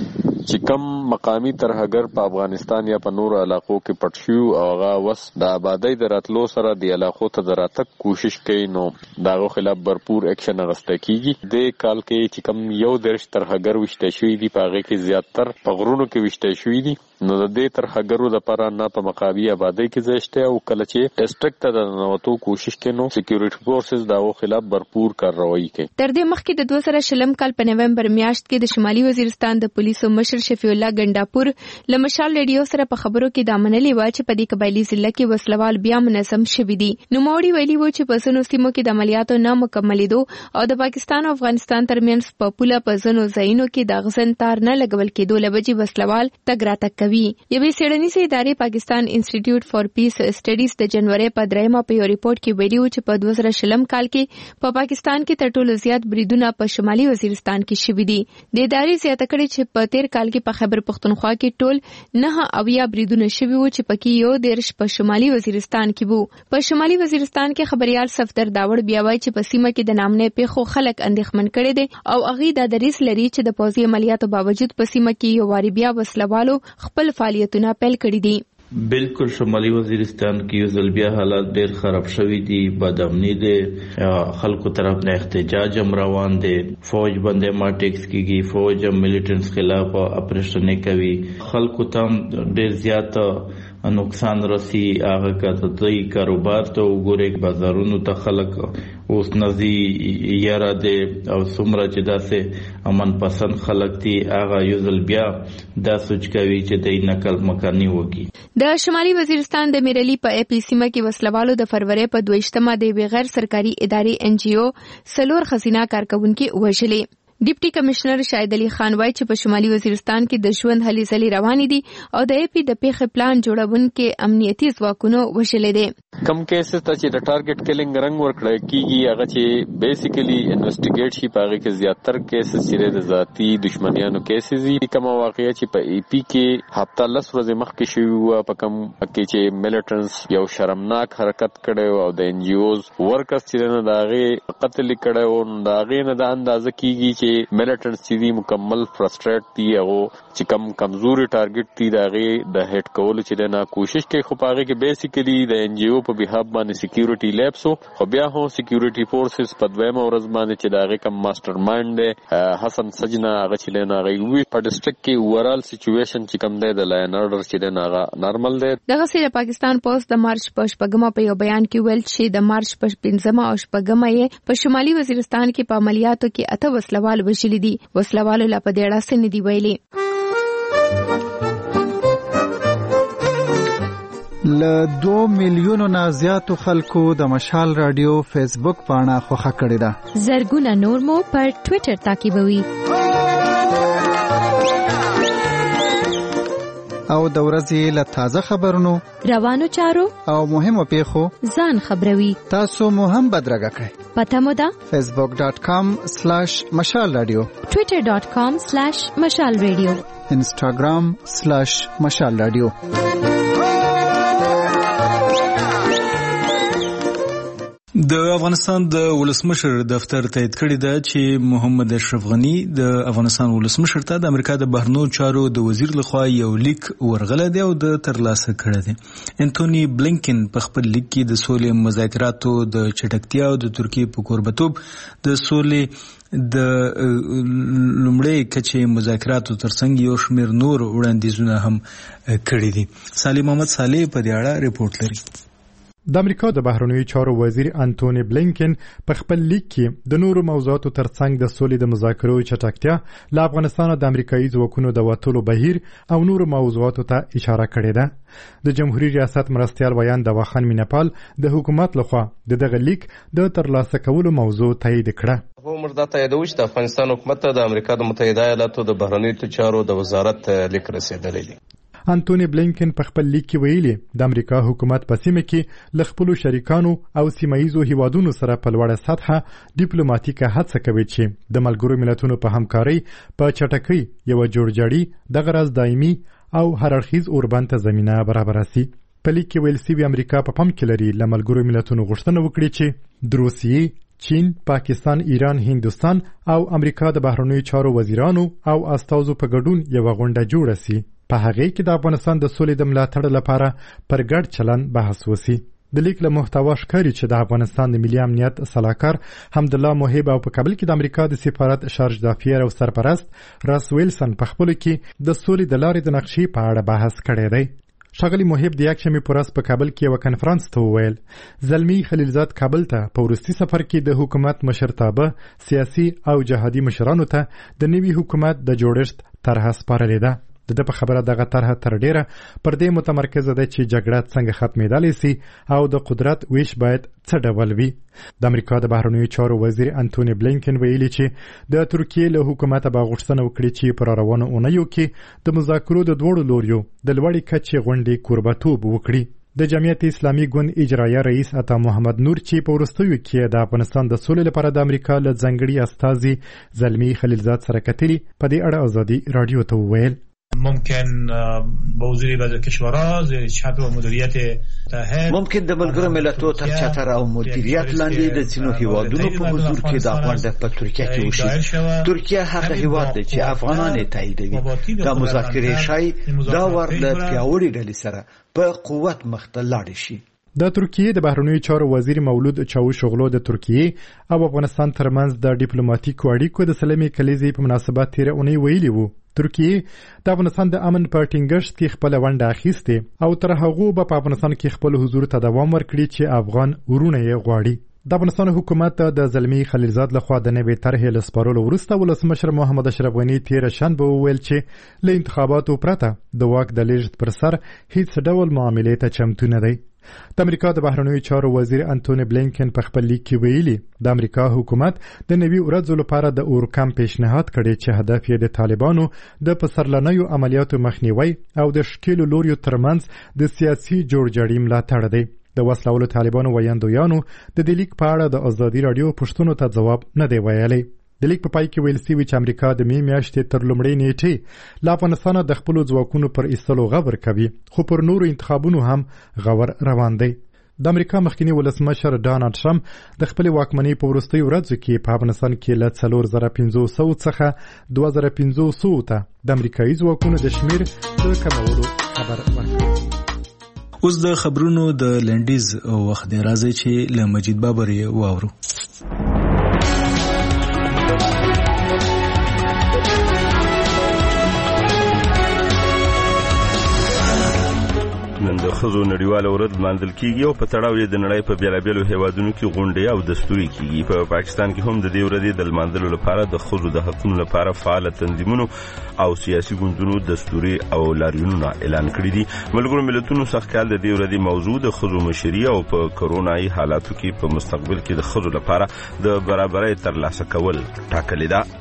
چې کم مقامی ترهګر په افغانستان یا په نورو علاقو کې پټ شو او هغه وس د آبادی د راتلو سره د علاقو ته د راتګ کوشش کوي نو داغه خلاف برپور اکشن اغسته کیږي. د کال کې چې کم یو درش ترهګر وشته شوی دی په هغه کې زیاتر په غرونو کې وشته شوی دی نو د دې ترهګرو لپاره نه په مقابي آبادی کې زشته او کله چې ډیسټریکټ ته د نوتو کوشش کینو سکیورټي فورسز داغه خلاف برپور کارروایی کوي. تر دې مخکې د دوه زره شلم کال په نومبر میاشت کې د شمالي وزیرستان د پولیسو مشر شفیع الله ګنداپور له مشال ریډیو سره په خبرو کې دا منلي و چې په دې قبایلی ضلع کې وسلوال بیا منظم شوي دي. نو موري ویلي و چې په ځینو سیمو کې د عملیاتو نه مکملېدو او د پاکستان او افغانستان ترمنځ په پوله په ځینو ځایونو کې د غزن تار نه لګول کېدو لبجې وسلوال تګ راتګ کوي. یوې څېړنیزې ادارې پاکستان انسټیټیوټ فار پیس سټډیز د جنوري په دریمه په یو ریپورت کې ویلي و چې په دوه زره شلم کال کې په پاکستان کې تر ټولو زیات بریدونه په شمالي وزیرستان کې شوي دي. د ادارې زیاته کړې چې په تیر کال کې په خیبر پښتونخوا کې ټول نه اویا بریدونه شوي وو چې پکې یو دیرش په شمالي وزیرستان کې وو. په شمالي وزیرستان کې خبريال صفدر داوړ بیا وایي چې په سیمه کې د نامنې پیښو خلک اندېښمن کړي دي او هغه د دریس لري چې د پوځي عملیاتو باوجود په سیمه کې یو واری بیا وسلوالو خپل فعالیتونه پیل کړي دي. بالکل شمالي وزیرستان کې یو ځل بیا حالات ډېر خراب شوي دي. بدامني دي خلکو طرف نه احتجاج هم روان دي. فوج باندې ما ټیکس کیږي فوج هم ملیټنټس خلاف اپریشن کوي. خلکو ته ډېر زیات نقصان رسی هغه کته دوی کاروبار ته وګوري بازارونو ته خلک اوس نزي یاره دي او څومره چې داسې امن پسند خلک دي هغه یوزل بیا دا سوچ کوي چې د نقل مکانی وږي. د شمالي وزیرستان د میرلی په اپی سیمه کې وسلوالو د فروری په دویشتمه د بغیر سرکاري ادارې ان جی او سلور خزینه کارکونکو وژلې. ډیپټي کمشنر شاهد علي خان وایي چې په شمالي وزیرستان کې د ژوند هلې ځلې روانې دي او د اپی د پیښې پلان جوړونکو امنیتي ځواکونو وژلې دي. کم کیسز ته چې د ټارګټ کیلینګ رنګ ورکړل کیږي هغه چې بیسیکلی انویسټیګیټ شي پاره کې زیاتره کیسز چې د ذاتی دشمنیانو کیسز دي. کوم واقعیا چې په ای پی کې هفته لس ورځې مخکې شوی و په کوم کې چې میلیټنټس یو شرمناک حرکت کړي او د ان جی اوز ورکرز چې نه داغه قتل کړي او داغه نه د اندازه کیږي چې میلیټنټس چې دي مکمل فرستریټ دي او چې کم کمزوري ټارګټ دي داغه د هټ کول چې نه کوشش کوي خو پاره کې بیسیکلی د ان جی او په بهاب باندې سکیورټي لیبسو خو بیا هم سکیورټي فورسز په دویمه ورځ باندې چې داغه کم ماستر مایند حسن سجنا هغه چې نه غوي په ډسټریکټ کې اورال سچويشن چې کم دی د لاین اورډر چې نه نارمل دی. دغه سره پاکستان پوس د مارچ په شپږمه په یو بیان کې ویل چې د مارچ په پنځمه او شپږمه یې په شمالي وزیرستان کې په عملیاتو کې اته وسلوال وژلي دي. وسلوالو لا په دېړه سن دی ویلي. ل دو میلیونو نه زیاتو خلکو د مشال رادیو فیسبوک پاڼه خوښه کړې ده. زرګونه نور مو پر ټوئیټر تعقیبوي. او د ورځې له تازه خبرونو روانو چارو او مهمو پیښو ځان خبروي. تاسو مو هم بدرګه کړئ. پته مو ده facebook dot com slash mashal radio twitter dot com slash mashal radio instagram slash mashal radio. د افغانستان د ولسمشر دفتر تایید کړی دی چې محمد اشرف غنی د افغانستان ولسمشر ته د امریکا د بهرنیو چارو د وزیر لخوا یو لیک ورغلی دی او د ترلاسه کړی دی. انټونی بلینکن په خپل لیک کې د سولې مذاکراتو د چټکتیا او د ترکیې په کوربتوب د سولې د لومړی کچې مذاکراتو ترڅنګ یو شمېر نور وړاندیزونه هم کړي دي. صالح محمد صالح په دې اړه ریپورت لري. د امریکا د بهرنیو چارو وزیر انټونی بلینکن په خپل لیک کې د نورو موضوعاتو ترڅنګ د سولې د مذاکرو چټکتیا، له افغانستان د امریکایي ځواکونو د وټولو بهیر او نورو موضوعاتو ته اشاره کړې ده. د جمهوریت ریاست مرستیال ویان د واخان مینپال د حکومت لخوا د دغه لیک د ترلاسه کولو موضوع تایید کړه. هو مردا ته یادوي چې د افغانستان حکومت ته د امریکا د متحده ایالاتو د بهرنیو چارو د وزارت لیک رسیدلی دی. انټونی بلینکن په خپل لیک کې ویلي د امریکا حکومت په سیمه کې له خپلو شریکانو او سیمایي هیوادونو سره په لوړه سطحه ډیپلوماټیکه هڅه کوي چې د ملګرو ملتونو په همکارۍ په چټکۍ یو جوړجاړي د غرض دایمي او هررخیز اوربند ته زمينه برابر شي. په لیک کې ویل سوي امریکا په پام کې لري له ملګرو ملتونو غوښتنه وکړي چې د روسیې، چین، پاکستان، ایران، هندوستان او امریکا د بهرنیو چارو وزیرانو او استازو په ګډون یو غونډه جوړه شي. په هغه کې د افغانستان د سولې د ملاتړ لپاره پر ګډ چلن بحث وشي. د لیک له محتوا ښکاري چې د افغانستان د ملي امنیت سلاکار حمدالله محب او په کابل کې د امریکا د سفارت شارج دافیر او سرپرست راس ویلسن په خپل کې د سولې د لارې د نقشې په اړه بحث کړی دی. شاغلی محب د یکشنبه پر ورځ په کابل کې یو کنفرانس ته وویل زلمی خلیلزاد کابل ته په ورستي سفر کې د حکومت مشرتابه، سیاسي او جهادي مشرانو ته د نوي حکومت د جوړښت طرحه سپارلې ده. د د په خبره دغه طرحه تر ډیره پر دې متمرکزه ده چې جګړه څنګه ختمېدلی سي او د قدرت ویش باید څه ډول وي. د امریکا د بهرنیو چارو وزیر انټونی بلینکن ویلي چې د ترکیې له حکومت به غوښتنه وکړي چې پر روانو اونیو کې د مذاکرو د دوړو لوریو د لوړې کچې غونډې کوربتوب وکړي. د جمعیت اسلامي ګوند اجرایه رئیس عطا محمد نور چې په وروستیو کې د افغانستان د سولې لپاره د امریکا له ځانګړي استازي زلمی خلیلزاد سره کتلي په دې اړه ازادي رادیو ته وویل ممکن با حضور بعضی کشورها زیر چتر و مدیریت متحد ممکن د ملګرو ملتونو تر چتر او مدیریت لاندې د ځینو هیوادونو په حضور کې د غونډه په ترکیه کې وشي. ترکیه هغه هیواد دی چې افغانان یې تاییدوي. دا مذاکرې شای دا ور د پیاوړي ډلې سره په قوت مخ ته لاړ شي. د ترکیې د بهرنیو چارو وزیر مولود چاوشوغلو د ترکیې او افغانستان ترمنځ د ډیپلوماټیکو اړیکو د سلمې کلیزې په مناسبت تیر اونۍ ویلي وو ترکیه د افغانستان د امن په ټینګښت کې خپل ونډه اخیستې او تر هغه به په افغانستان کې خپل حضور ته دوام ورکړي چې افغان ورونه یې غواړي. د افغانستان حکومت د زلمی خلیلزاد لخوا د نوې طرحې له سپارلو وروسته ولسمشر محمد اشرف غني تېره شنبه وویل چې له انتخاباتو پرته د واک د لیږد پر سر هیڅ ډول معاملې ته چمتو نه دی. د امریکا د بهرنیو چارو وزیر انټونی بلینکن په خپل لیک کې ویلي د امریکا حکومت د نوي ورځو لپاره د اورکام پیشنهاد کړی چې هدف یې د طالبانو د پسرلنیو عملیاتو مخنیوي او د شکیلو لوریو ترمنځ د سیاسي جوړجاړي ملاتړ دی. د وسلوالو طالبانو ویاندویانو د دې لیک په اړه د ازادي راډیو پوښتنو ته ځواب نه دی ویلی. د لیک په پای کې ویل شوي چې امریکا د می میاشتې تر لومړۍ نیټې له افغانستانه د خپلو ځواکونو پر ایستلو غور کوي، خو پر نورو انتخابونو هم غور روان دی. د امریکا مخکنی ولسمشر ډانلډ ټرمپ د خپلې واکمنۍ په وروستیو ورځو کې په افغانستان کې له څلور زره پنځه سوه څخه دوه زره پنځه سوه ته د امریکایي ځواکونو د شمیر د کمولو خبر ورکړ. اوس د خبرونو د لنډیز وخت دی، راځي چې له مجید بابر یې واورو. نن د ښځو نړیواله ورځ لمانځل کیږي او په تړاو یې د نړۍ په بېلابېلو هیوادونو کې غونډې او دستوري کیږي. په پاکستان کې هم د دې ورځې د لمانځلو لپاره د ښځو د حقونو لپاره فعال تنظیمونو او سیاسي ګوندونو دستوري او لاریونونه اعلان کړي دي. ملګرو ملتونو سږکال د دې ورځې موضوع د ښځو مشري او په کرونایي حالاتو کې په مستقبل کې د ښځو لپاره د برابرۍ ترلاسه کول ټاکلې ده.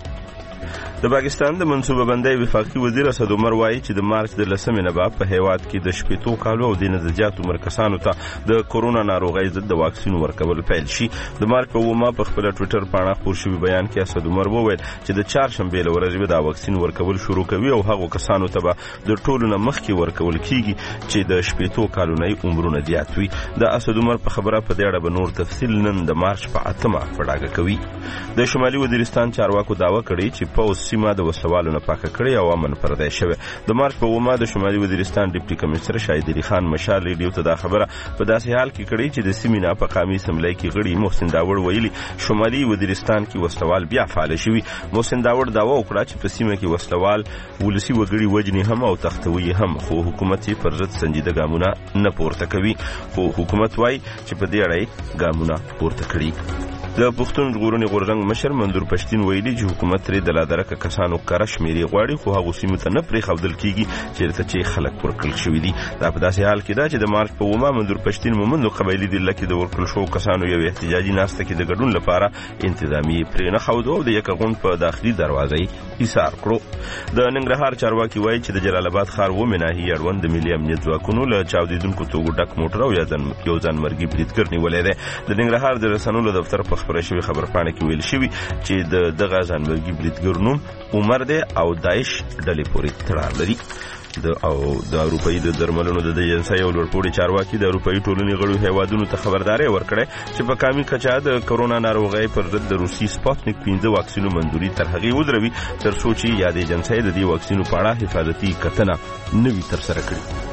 د پاکستان د منصوبه بندۍ وفاقي وزیر اسد عمر وایي چې د مارچ د لسمې نه به په هیواد کې د شپېتو کالو او د نه زیاتو عمر کسانو ته د کورونا ناروغۍ ضد د واکسین ورکول پیل شي. د مارچ په اوومه په خپل ټویټر باندې خپور شوی بیان کې اسد عمر وویل چې د چهارشنبې له ورځې به د واکسین ورکول شروع کوي او هغو کسانو ته به د ټولو نه مخکې ورکول کیږي چې د شپېتو کالو نه عمرونه زیات وي. د اسد عمر په خبره په دې اړه به نور تفصیل نن د مارچ په اتمه په ډاګه کوي. د شمالي وزیرستان چارواکو دعوه کړې چې پوز سیمه د وسلوالو نه پاکه کړې او امن پردی شوی. د مارچ په اوومه د شمالي وزیرستان ډیپټي کمشنر شاهد علي خان مشال ریډیو ته دا خبره په داسې حال کې کړې چې د سیمې نه په قامي اسمبلی کې غړي محسن داوړ ویلي شمالي وزیرستان کې وسلوال بیا فعال شوي. محسن داوړ دعوه وکړه چې په سیمه کې وسلوال ولسي وګړي وجني هم او تختوي هم، خو حکومت یې پر ضد سنجیده ګامونه نه پورته کوي. خو حکومت وایي چې په دې اړه ګامونه پورته کړي. د پښتون ژغورنې غورځنګ مشر منظور پښتین ویلي چې حکومت ترې د لادرکه کسانو کره شمیرې غواړي، خو هغو سیمو ته نه پرېښودل کیږي چېرته چې خلک ورکړل شوي دي. دا په داسې حال کې ده چې د مارچ په اوومه منظور پښتین مومندو قبایلي ډله کې د ورکړل شوو کسانو یو احتجاجي ناسته کې د ګډون لپاره انتظامیې پرې نښود او د یکه غونډ په داخلي دروازه یې ایثار کړو. د ننګرهار چارواکي وایي چې د جلال آباد ښار اوومې ناحیې اړوند د ملي امنیت ځواکونو له چاودېدونکو توغو ډک موټر او یو ځانمرګي بریدګر نیولی دی. د ننګرهار د رسنیو له دفتر په خپره شوې خبرپاڼه کې ویل شوي چې د دغه ځانمرګي بریدګر نوم عمر دی او داعش ډلې پورې تړاو لري. د او د اروپایي د درملونو د ایجنسۍ او لوړپوړي چارواکي د اروپایي ټولنې غړو هیوادونو ته خبرداری ورکړی چې په قامي کچه د کرونا ناروغۍ پر ضد د روسي سپوتنیک پنځه واکسینو منظوري تر هغې ودروي تر څو چې یاد ایجنسۍ د دې واکسینو په اړه حفاظتي کتنه نه وي ترسره کړې.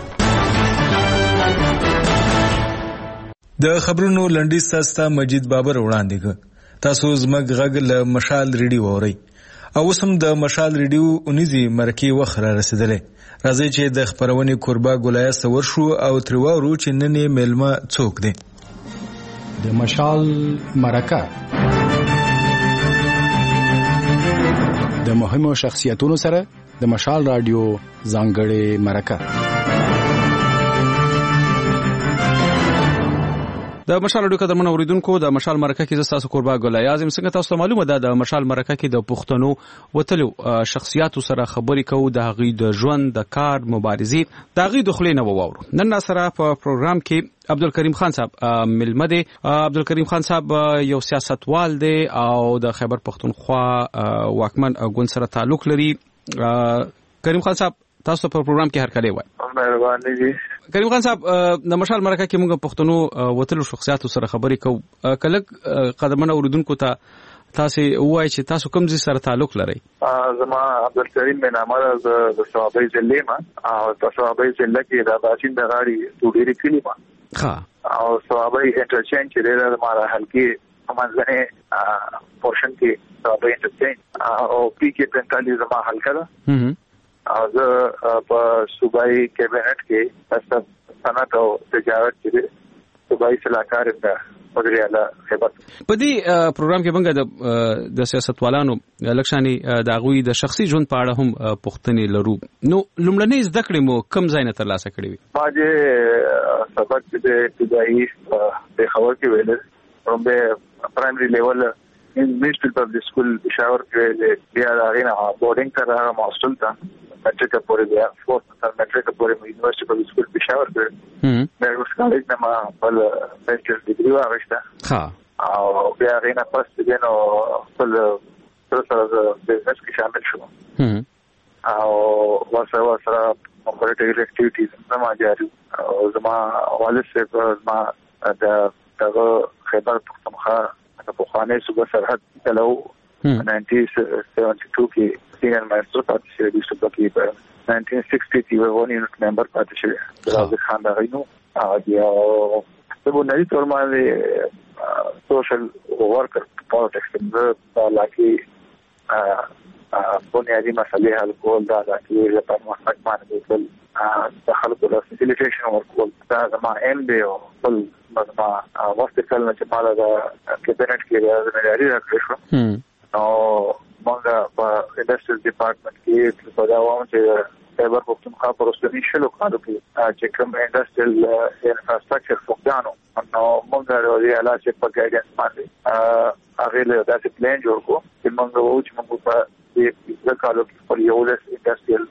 د خبرونو لنډیز تاسو ته مجید بابر وړاندې کړ. تاسو زموږ غږ له مشال ریډیو اورئ او اوس هم د مشال ریډیو اونیزي مرکې وخت را رسېدلی. راځئ چې د خپرونې کوربه ګلایه ته ورشو او ترې واورو چې نن یې میلمه څوک دی. د مشال مرکه د مهمو شخصیتونو سره د مشال رادیو ځانګړې مرکه. د مشال رادیو قدرمن اوریدونکو، د مشال مرکه کې تاسو کوربه ګلای اعظم څنګه تاسو معلومه ده د مشال مرکه کې د پښتنو وتلو شخصیاتو سره خبرې کوو، د هغوی د ژوند، د کار، مبارزې، د هغوی د خولې نه وواورو. نن سره په پروګرام کې عبدالکریم خان صاحب ملمه دی. عبدالکریم خان صاحب یو سیاستوال دی او د خیبر پښتونخوا واکمن ګوند سره تعلق لري. کریم خان صاحب تاسو په پروګرام کې هر کله وای. مهرباني دي. کریم خان صاحب د مشال مرکه کې موږ پښتنو وتلو شخصیاتو سره خبرې کوو. کله قدمنه اوریدونکو ته تاسو وایي چې تاسو کوم ځای سره تعلق لرئ؟ زما عبدالکریم بن عمر د صوابۍ ضلع ما او د صوابۍ ضلع کې د باسین د غاړي ډوډيري کلی ما ها او صوابۍ انټرچینج چې د مارا هلکي منځنه پورشن کې صوابۍ انټرچینج او پی کې پینتالیس زما حلقه ده او زه په صوبایي کابینټ کې صنعت او تجارت کې صوبایي سلاکار یم مدیر اعلی خیبر. په دې پروګرام کې موږ د سیاستوالانو لکشاني د غوي د شخصي ژوند په اړه هم پوښتنې لرو. نو لومړنۍ زده کړې مو کوم ځای نه ترلاسه کړې وي؟ ما چې سبق د ابتدایي په خبر کې ویل رومبه پرایمري لیول انګلیش پبلک سکول پېښور کې بیا راغینا بورډینګ ته راغلم هاستل ته میټریک پورې بیا فورث تر میټریک پورې مې یونیورسيټي پبلک سکول پېښور کې مې اوس کالج نه ما بل بیچلر ډیګري واغشته ها او بیا غینا پس دې نو خپل سره سره بزنس کې شامل شوم او ورسره ورسره پولیټیکل اکټیویټیز ما جاري او زما والد صاحب ما د دغه خیبر پختونخوا په خوانې صوبه سرحد تلو nineteen seventy-two کې سینیئر ماستر پاتې شوی د صوبه کې په nineteen sixty کې یو ون یونټ ممبر پاتې شوی راځي خان دا غینو او یو د بنیادی تور باندې سوشل ورکر پالیټکس د لاکي بنیادی مسلې حل کول دا د لپاره محمد باندې کول د خلکو د فیسیلیټیشن ورکول دا زما ایم دی او بل ما واسطه کله چې مالا د کابینټ کې راځي لري راکړې شو او موږ په انډستریل ډپارټمنټ کې په دا وایو چې خیبر پختونخوا په رسمي شلو کارو کې چې کوم انډستریل انفراستراکچر فوکدانو نو موږ د علاج په ګایډنس باندې هغه له داسې پلان جوړ کو چې موږ وو چې موږ په دې کالو کې په یو لس انډستریل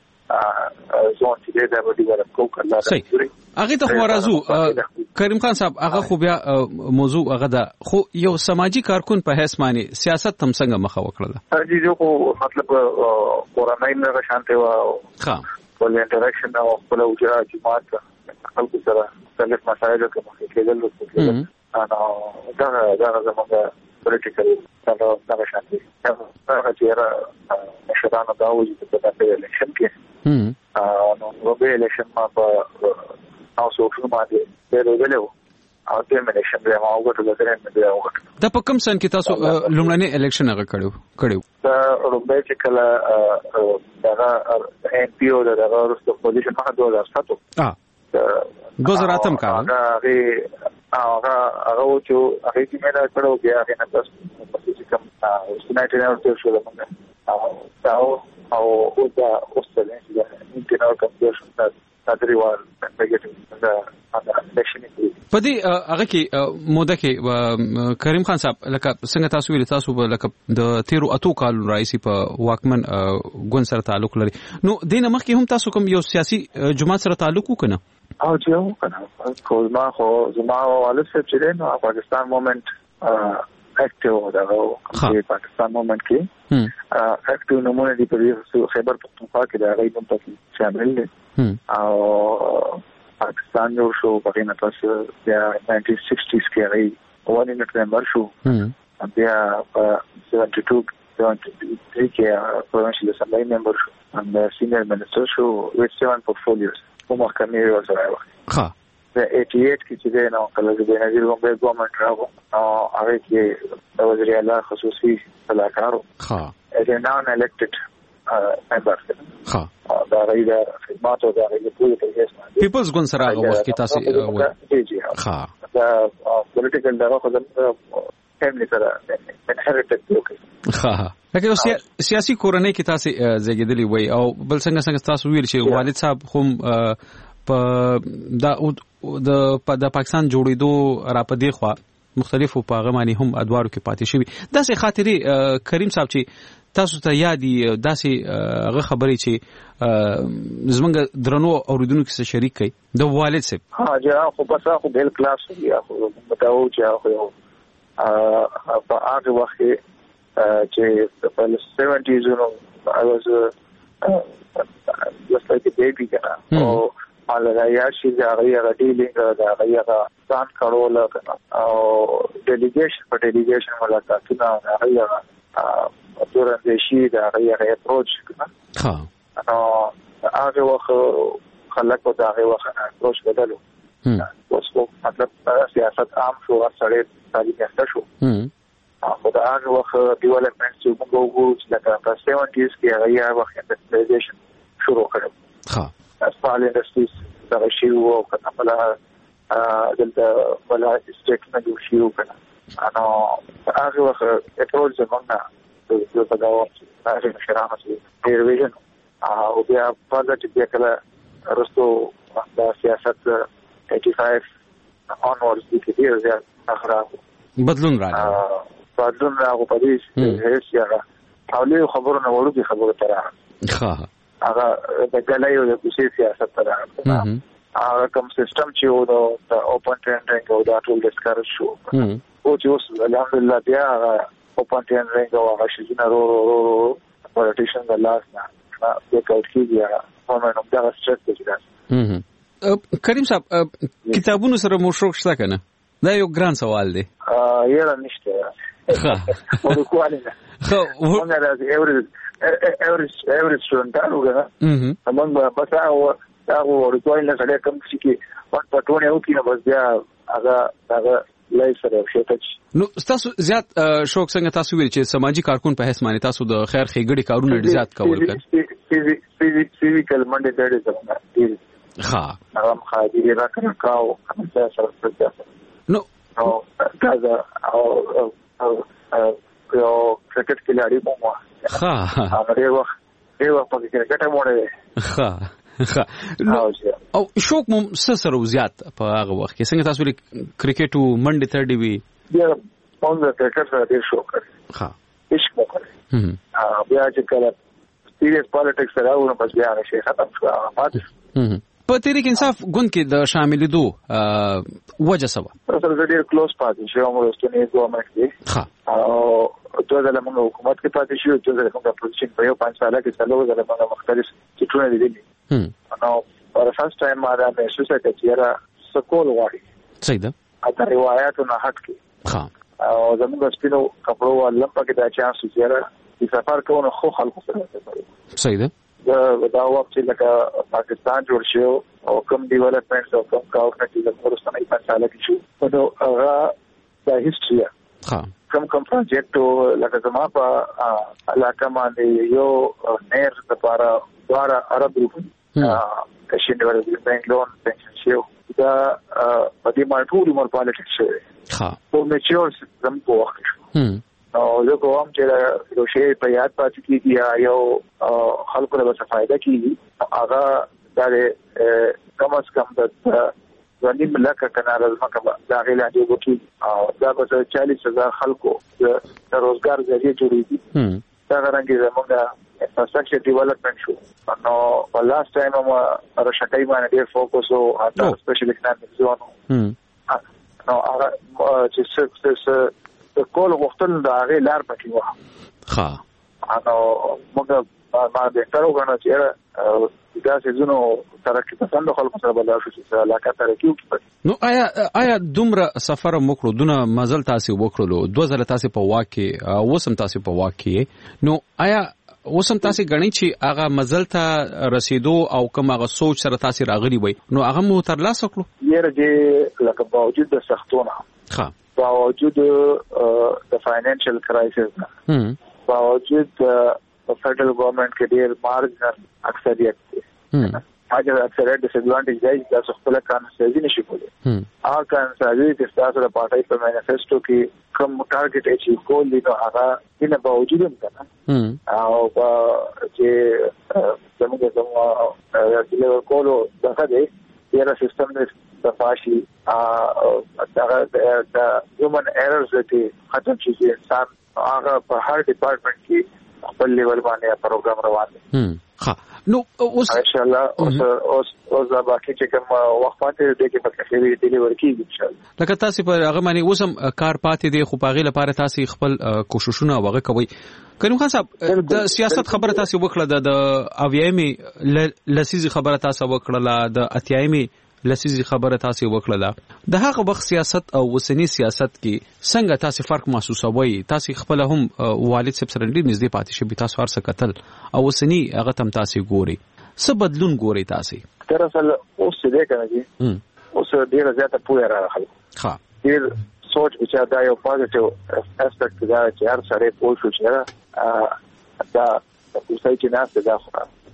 زون چې د ډیولپ ډیولپ کو کړل. هغه ته خو راځو کریم خان صاحب هغه خو بیا موضوع هغه ده خو یو سماجی کارکون په هیڅ معنی سیاست تم څنګه مخه وکړه؟ جی جو خو مطلب قرآنی نه شانته وا ها ول انټریکشن او خپل وجرا جماعت خلکو سره څنګه مسایل کوم کېدل نو انا دا دا زموږ پولیټیکل دا دا شانته هغه چې را مشرانو دا وایي چې په دغه الیکشن کې نو نو به الیکشن ما په او څو شنو باندې ډېر او د الیکشن به ما وګورل درې مې وګورل. د په کوم سن کې تاسو لومړنی الیکشن هغه کړو کړو دا رومبه چې کله دا ان پی او دا ورسته پوزیشن ما دوه هزار سات اه دوه هزار اته کال هغه هغه هغه چې هغه چې مې دا کړو بیا هغه نه تاسو چې کوم یونایټډ نیشنز شو او دا او او دا اوسله چې انټرنل کمپیوټر دا تدریوال نګټیو دا الیکشن په دې هغه کې موده کې کریم خان صاحب لکه څنګه تاسو ویل تاسو لکه د تیرو اتو کال رئیس په واکمن ګوند سره تعلق لري نو دینه مخکې هم تاسو کوم یو سیاسي جماعت سره تعلق وکنه او چې یو کنه خو ما خو زما والد صاحب چې نو پاکستان مومنت اکټیو دا او پاکستان مومنت کې اکټیو نمونه دی په خیبر پختونخوا کې دا غي کوم پکې شامل دي او پاکستان جو شو په نه تاسو بیا nineteen sixties کې غي ون یونټ ممبر شو بیا په seventy-two seventy-three کې پروینشل اسمبلی ممبر شو and سینیئر منسٹر شو with seven portfolios په محکمې وزرای ها د eighty-eight کې چې نو کله د بنظیر غومبه ګورنمنت راغو او هغه کې د وزیر اعلی خصوصي سلاکارو ها as a non elected member ها دا غي د خدمات او د غي ټول په اساس پیپلز ګوند سره هغه وخت کې تاسو وایي ها دا پولیټیکل دغه خدای فیملی سره انهریټډ وکړي ها لکه سیاسي کورنۍ کې تاسو زګیدلی وای او بل څنګه څنګه تاسو ویل چې والد صاحب هم په د د پاکستان جوړېدو را پدې خو مختلفو پاغمانی هم ادوارو کې پاتې شوی داسې خاطرې کریم صاحب چې تاسو ته یادي داسې هغه خبرې چې زمونږ درنو اوریدونکو سره شریک کړي د والد صاحب ها جا خو بس خو بیل کلاس یا خو بتاو چې خو په هغه وخت چې په seventies نو I was uh, just like a baby کنه او مالګیا شي دا غیا ډیلینګ دا غیا ځان کړول کنه او ډیلیګیشن په ډیلیګیشن ملاقاتونه غیا تورن شي دا غیا اپروچ کنه ها نو هغه وخت خلک دا هغه وخت اپروچ بدلو اوس مطلب سیاست عام شو سره تعلیم یافته شو خو دا هغه وخت ډیولپمنټ چې موږ وګورو چې لکه په seventies کې هغه وخت انډستریالایزیشن شروع کړو. ها سپال انډستریز دا شی وو کنه بل دلته بل اسټیټ نه جوړ شي کنه انو هغه وخت اپروچ زمونږه د تداوم هغه مشرانو چې ریویژن او بیا فارزه چې بیا کله رستو د سیاست پنځه onwards د کې ډیر اخره بدلون راغی بدلون راغو په دې هیڅ یاره او له خبرونو وړو دي خبره تر ها هغه د ګلایو د کوشي سیاست تر هغه کوم سیستم چې و د اوپن ټرینډینګ او د ټول ډیسکارج شو او چې اوس الحمدلله بیا اوپن ټرینډینګ او هغه شي نه رو رو پولیټیشن د لاس نه د کوټ کیږي هغه نو دا سترګ دي دا کریم صاحب کتابونو سره مو شوق شته کنه دا یو ګران سوال دی یاره نشته ها ورکوالي خو موږ راځي اوري اوري اوري ستونټانو غا موږ بس هغه هغه ورکوالي نه سره کوم شي کې په پټونه او کې بس بیا هغه هغه لای سره شته. نو تاسو زیات شوق څنګه تاسو ویل چې سماجی کارکون په حیث باندې تاسو د خیر ښېګړې کارونه ډیر زیات کول کړ فزیکل منډه ډېر زموږه ها هغه خاطر راکړ کاو هم سره سره نو او دا او یو کرکټ کھلاڑی مو ها هغه ډېر وخت ډېر وخت په کرکټ مونږ ها ها او شوق مو سره زیات په هغه وخت کې څنګه تاسو لري کرکټ او منډه تر دی وی بیا مونږ کرکټ سره ډېر شوق کړ ها عشق وکړ ها بیا چې کله سیریس پالیټکس سره ونه بس بیا شي ختم شو هغه په تحریک انصاف ګوند کې د شاملېدو وجه څه وه؟ سره ډېر کلوز پاتې شو موږ اوسنۍ ګورنمنټ کې ها او دوه ځله موږ حکومت کې پاتې شو دوه ځله موږ اپوزیشن په یو پنځه ساله کې څلور ځله موږ مختلف سیټونه لیدلي نو پر فرست ټایم ما دا محسوس کړ چې را سکول غواړي صحیح ده اته روایتو نه هټ کې ها او زموږ سپینو کپړو ولم پکې دا چانس چې را سفر کوو خو خلکو سره صحیح ده دا وخت چې لکه پاکستان جوړ شو او کوم ډیولپمنټس او کوم کاوښنه چې د ورستنۍ په ساله کې شو نو هغه د هیستوري ها کوم کوم پروجیکټ لکه زما په علاقه باندې یو نیر لپاره دواره عرب روپ کشین ورته بنگلور پنشن شو دا په دې مالټوري مور پالیټکس شو ها په میچور زم په وخت شو نو زه کوم چې یو شی په یاد پاتې کیږي یا یو خلکو له څه فائدہ کیږي هغه د کم از کم د ځاني ملک کنار زمکه دا غیلا دی وکی او دا به چالیس هزار خلکو د روزګار ذریعہ جوړیږي دا غرانګي زموږه انفراستراکچر ډیولپمنٹ شو نو په لاست ټایم ما رشکای باندې ډیر فوکس او اته سپیشل اکونومیک زون نو هغه چې څه څه د کول غوښتل د هغه لار پکې و ها نو موږ ما د تر وګڼو چې دا سيزونو ترقی پسند خلکو سره بدل شو چې علاقه ترقی وکړي نو آیا آیا دومره سفر موکړو دونه مزل تاسو وکړلو دوه ځله تاسو په واکه وسم تاسو په واکه نو آیا وسم تاسو غنی چې هغه مزل ته رسیدو او کوم هغه سوچ سره تاسو راغلی وي نو هغه مو تر لاسه کړو یره دې لکه باوجود د سختونه ها باوجود د فاینانشل کرایسس نه باوجود د فدرل ګورنمنت کې ډیر مارجنل اکثریت دی هغه اکثریت ډیس ایڈوانټیج دی چې خپل کار سازي نشي کولای هغه کار سازي چې تاسو د پارټای په مانیفیسټو کې کوم ټارګټ اچیو کول دي نو هغه دنه باوجود هم کنه او چې زموږ زموږ د لیور کولو دغه دی یره سیستم د فاشي دا د هیومن ایررز چې ختم شي انسان هغه په هر ډپارټمنټ کې خپل لیول باندې پروګرام روان دي ها نو اوس ان شاء الله اوس اوس اوس دا باقي چې کوم وخت پاتې دی کې په کښې دی ورکی ان شاء الله لکه تاسو په هغه باندې اوسم کار پاتې دی خو پاغي لپاره تاسو خپل کوششونه وغه کوي کریم خان صاحب د سیاست خبره تاسو وکړه د اویایمي لسیزي خبره تاسو وکړه د اتیایمي لسیزي خبره تاسو وکړه د هغه وخت سیاست او وسنی سیاست کې څنګه تاسو فرق محسوسوي تاسو خپل هم والد صاحب سره ډیر نږدې پاتې شئ تاسو هر څه کتل او وسنی هغه تم تاسو ګوري څه بدلون ګوري تاسو تر اصل اوس دې کنه جی اوس ډیر زیاته پوهه راغله ها ډیر سوچ چې دا یو پوزټیو اسپیکټ دا چې هر سره پوه شو چې دا د اوسای چې ناس دا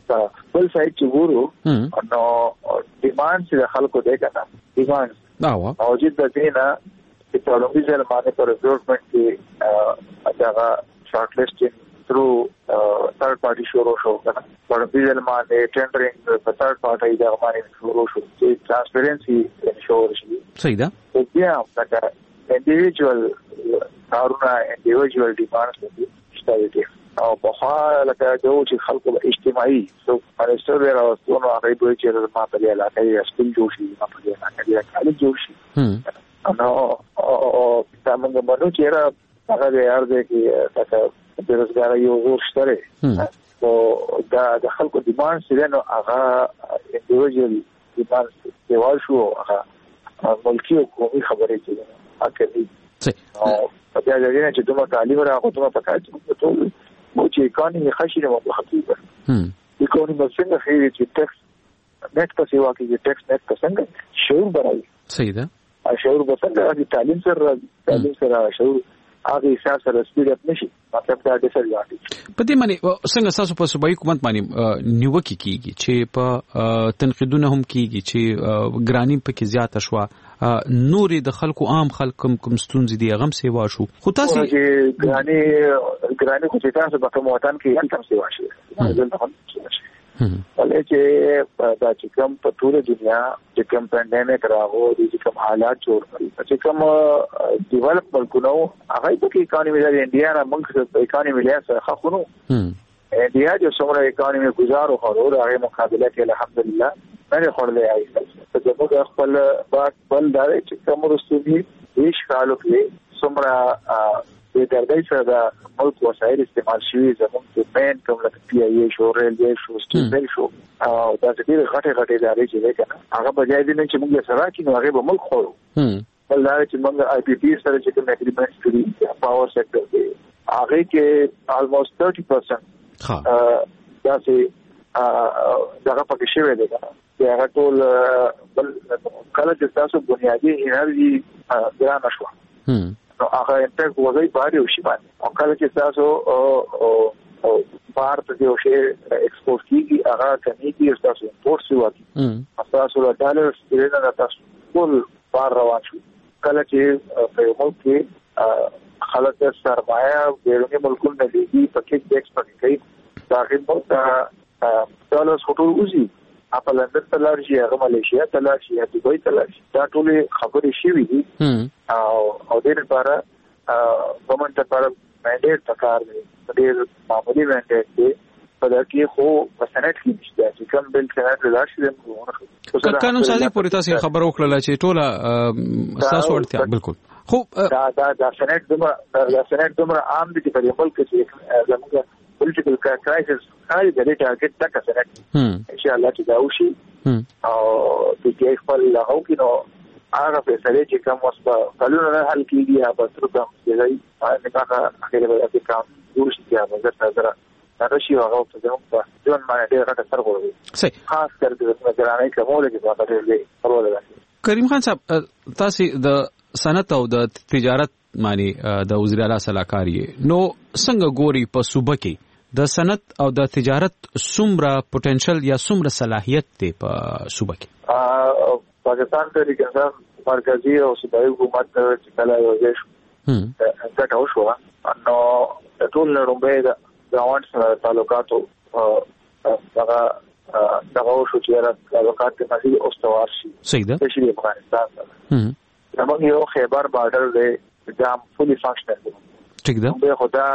بل سایت چې ګورو نو ډیماند چې خلکو دی کنه ډیماند او چې د دینه چې په لومړي ځل باندې پر ریکروټمنټ کې دا شارټ لیسټینګ through third party شروع شو کنه په لومړي ځل باندې ټینډرینګ په third party دا باندې شروع شو چې ترانسپیرنسي انشور شي صحیح ده بیا دا انډیویډوال کارونه انډیویډوال ډیماندز دي شته او په خوا لکه جو چې خلکو اجتماعي سو پرستر راوستونو هغه دوی چې ما په دې علاقه کې سپین جوړ شي ما په دې علاقه کې کالي جوړ شي نو او دا موږ باندې چې را هغه یې ارزه کې تاسو د روزګار یو ورشتره او دا د خلکو ډیماند سره نو هغه انډیویډوال ډیماند دیوال شو هغه ملکی او قومي خبرې دي اکه او په دې ځای چې دومره تعلیم راغو دومره پکاټ ټول مو چې اکانومي خشيره مو حقیقت هم اکانومي څنګه خېږي چې ټیکس نت په سیوا کې چې ټیکس نت څنګه شعور برابر صحیح ده شعور به څنګه د تعلیم سره تعلیم سره شعور هغه حساب سره سپیډ اپ نشي مطلب دا د سر یاټي په دې معنی څنګه تاسو په صوبایي حکومت باندې نیوکه کیږي چې په تنقیدونه هم کیږي چې ګرانی په کې زیاته شو نورې د خلکو عام خلک کوم ستونزې دي غم سیوا شو خو تاسو ګرانی ګرانی خو چې تاسو په کوم وطن کې هم سیوا شي ولې چې دا چې کوم په ټوله دنیا چې کوم پاندیمیک راغو دي چې کوم حالات جوړ کړي چې کوم ډیولپ ملکونو هغه په کې اکانومي د انډیا نه موږ اکانومي له څخه خونو انډیا چې څومره اکانومي گزارو خورو هغه مقابله کې الحمدلله نه خورلې آی څه موږ خپل بل دار چې کوم رسوبي هیڅ کالو کې څومره د درګي سره د ملک وسایل استعمال شوی زموږ د مین کوم لکه پی ای ای شو ریلوی شو سټیل شو او دا چې غټه غټه داري چې وکړه هغه بجای دي چې موږ سره کې نو هغه به ملک خورو بل دا چې موږ آی پی پی سره چې کوم اګریمنټ کړی پاور سېکټر کې هغه کې almost thirty percent ها دا چې هغه پکې شوی دی دا هغه ټول بل کله چې تاسو بنیادی انرژي ګرانه شو نو هغه امپیکټ وځي باندې وشي باندې او کله چې تاسو او بهر ته یو شی ایکسپورټ کیږي هغه کمیږي تاسو امپورټ شوی تاسو له ډالر سترینه نه تاسو ټول بهر روان شو کله چې په ملک کې خلک سرمایه بیرونی ملکونو نه لګي پکې ټیکس پکې کوي دا غوښتنه ډالر هټول وزي خپل لندن ته لاړ شي هغه ماليشیا ته لاړ شي دوی ته لاړ شي دا ټول خبرې شوي دي او او دې لپاره ګورنمنت لپاره منډیټ پکار دی ډېر معمولی منډیټ دی په دا کې خو سنټ کې نشته چې کوم بل سنټ لاړ شي د قانون سازي پورې تاسو خبر وکړه چې ټوله تاسو ورته بالکل خو دا دا د سنټ دمر د سنټ دمر عام دي په ملک کې زموږ political crisis هاي د دې ټارګټ تک سره ان شاء الله چې دا وشي او د دې خپل هغه کې نو هغه په سره چې کوم وسه قانون نه حل کیږي هغه تر کوم چې دا نه کاغه اخیره به کې کام ورشي چې هغه سره دا شي هغه په دې په ځون باندې ډېر غټ سر ورغی خاص کر د نگرانۍ کومول کې په اړه دې پرواله ده کریم خان صاحب تاسو د صنعت او د تجارت معنی د وزیر اعلی صلاحکار نو څنګه ګوري په صوبه کې د صنعت او د تجارت څومره پوتنشل یا څومره صلاحیت دی په صوبه کې پاکستان ته ریګنځه مرکزی او صوبایي حکومت چې کله یو ځای شو دا ټاو شو نو ټول لرمبه د ګاوند سره تعلقاتو هغه دغه شو چې تعلقات کې مزید استوار شي صحیح ده چې افغانستان سره زموږ یو خیبر بارډر دی دا فولي فانکشنل دی ٹھیک ده به خدا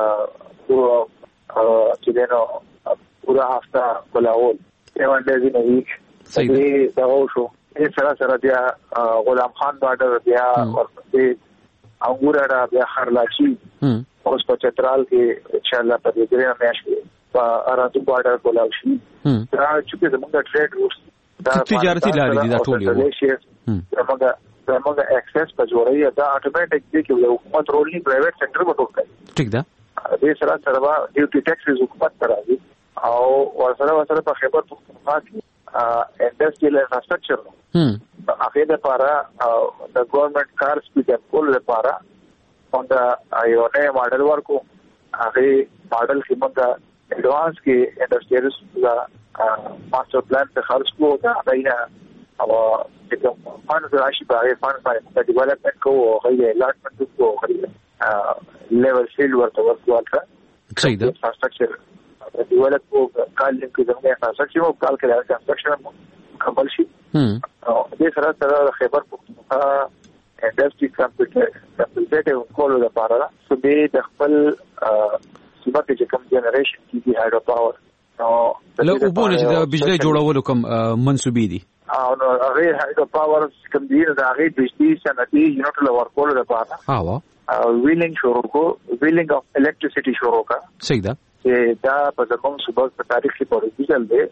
چې دنو پورا هفته بلاول seven days in a week صحیح دا شو یې سره سره بیا غلام خان بارډر بیا ورته انګورا بیا خرلاچی اوس په چترال کې ان شاء الله په دې ځای مېشي په اراده بارډر کولاو شي دا چې زموږ ټریډ روټ دا تجارتي لارې دي دا ټول یو زموږ زموږ اکسس په جوړي دا اتوماتیک دي چې یو حکومت رولي پرایویټ سېکټر په ټوکې ټیک ده دې سره سره ډیوټي ټیکس حکومت راځي او ورسره ورسره په خبر پښتونخوا کې انډستریال انفراستراکچر هم هغه د لپاره د ګورنمنت کار سپیډ کول لپاره دا ایو نه ماډل ورکو هغه ماډل کې موږ advance کې انډستریالست دا ماستر پلان ته خرج کوو دا غینا او چې کوم فانډ راشي په فانډ باندې ډیولپمنٹ کوو او غیره الاټمنټ کوو غیره لیول فیلډ ورته ورکوه صحیح ده انفراستراکچر ډیولپ کوو کال کې زموږه انفراستراکچر او کال کې کنسټرکشن مکمل شي او دې سره سره خیبر پختونخوا انډستری کمپیټیټیو کولو لپاره سو دې د خپل صوبه کې کوم جنریشن کیږي هایډرو پاور نو له وبونه چې د بجلی جوړولو کوم منسوبې دي او نو هغه هایډرو پاور کوم دی دا هغه بجلی صنعتي یونټ له ورکولو لپاره هاو ویلینګ شروع کو ویلینګ اف الکتریسيټي شروع کا صحیح ده چې دا په زموږ صوبه په تاریخ کې پروژه ده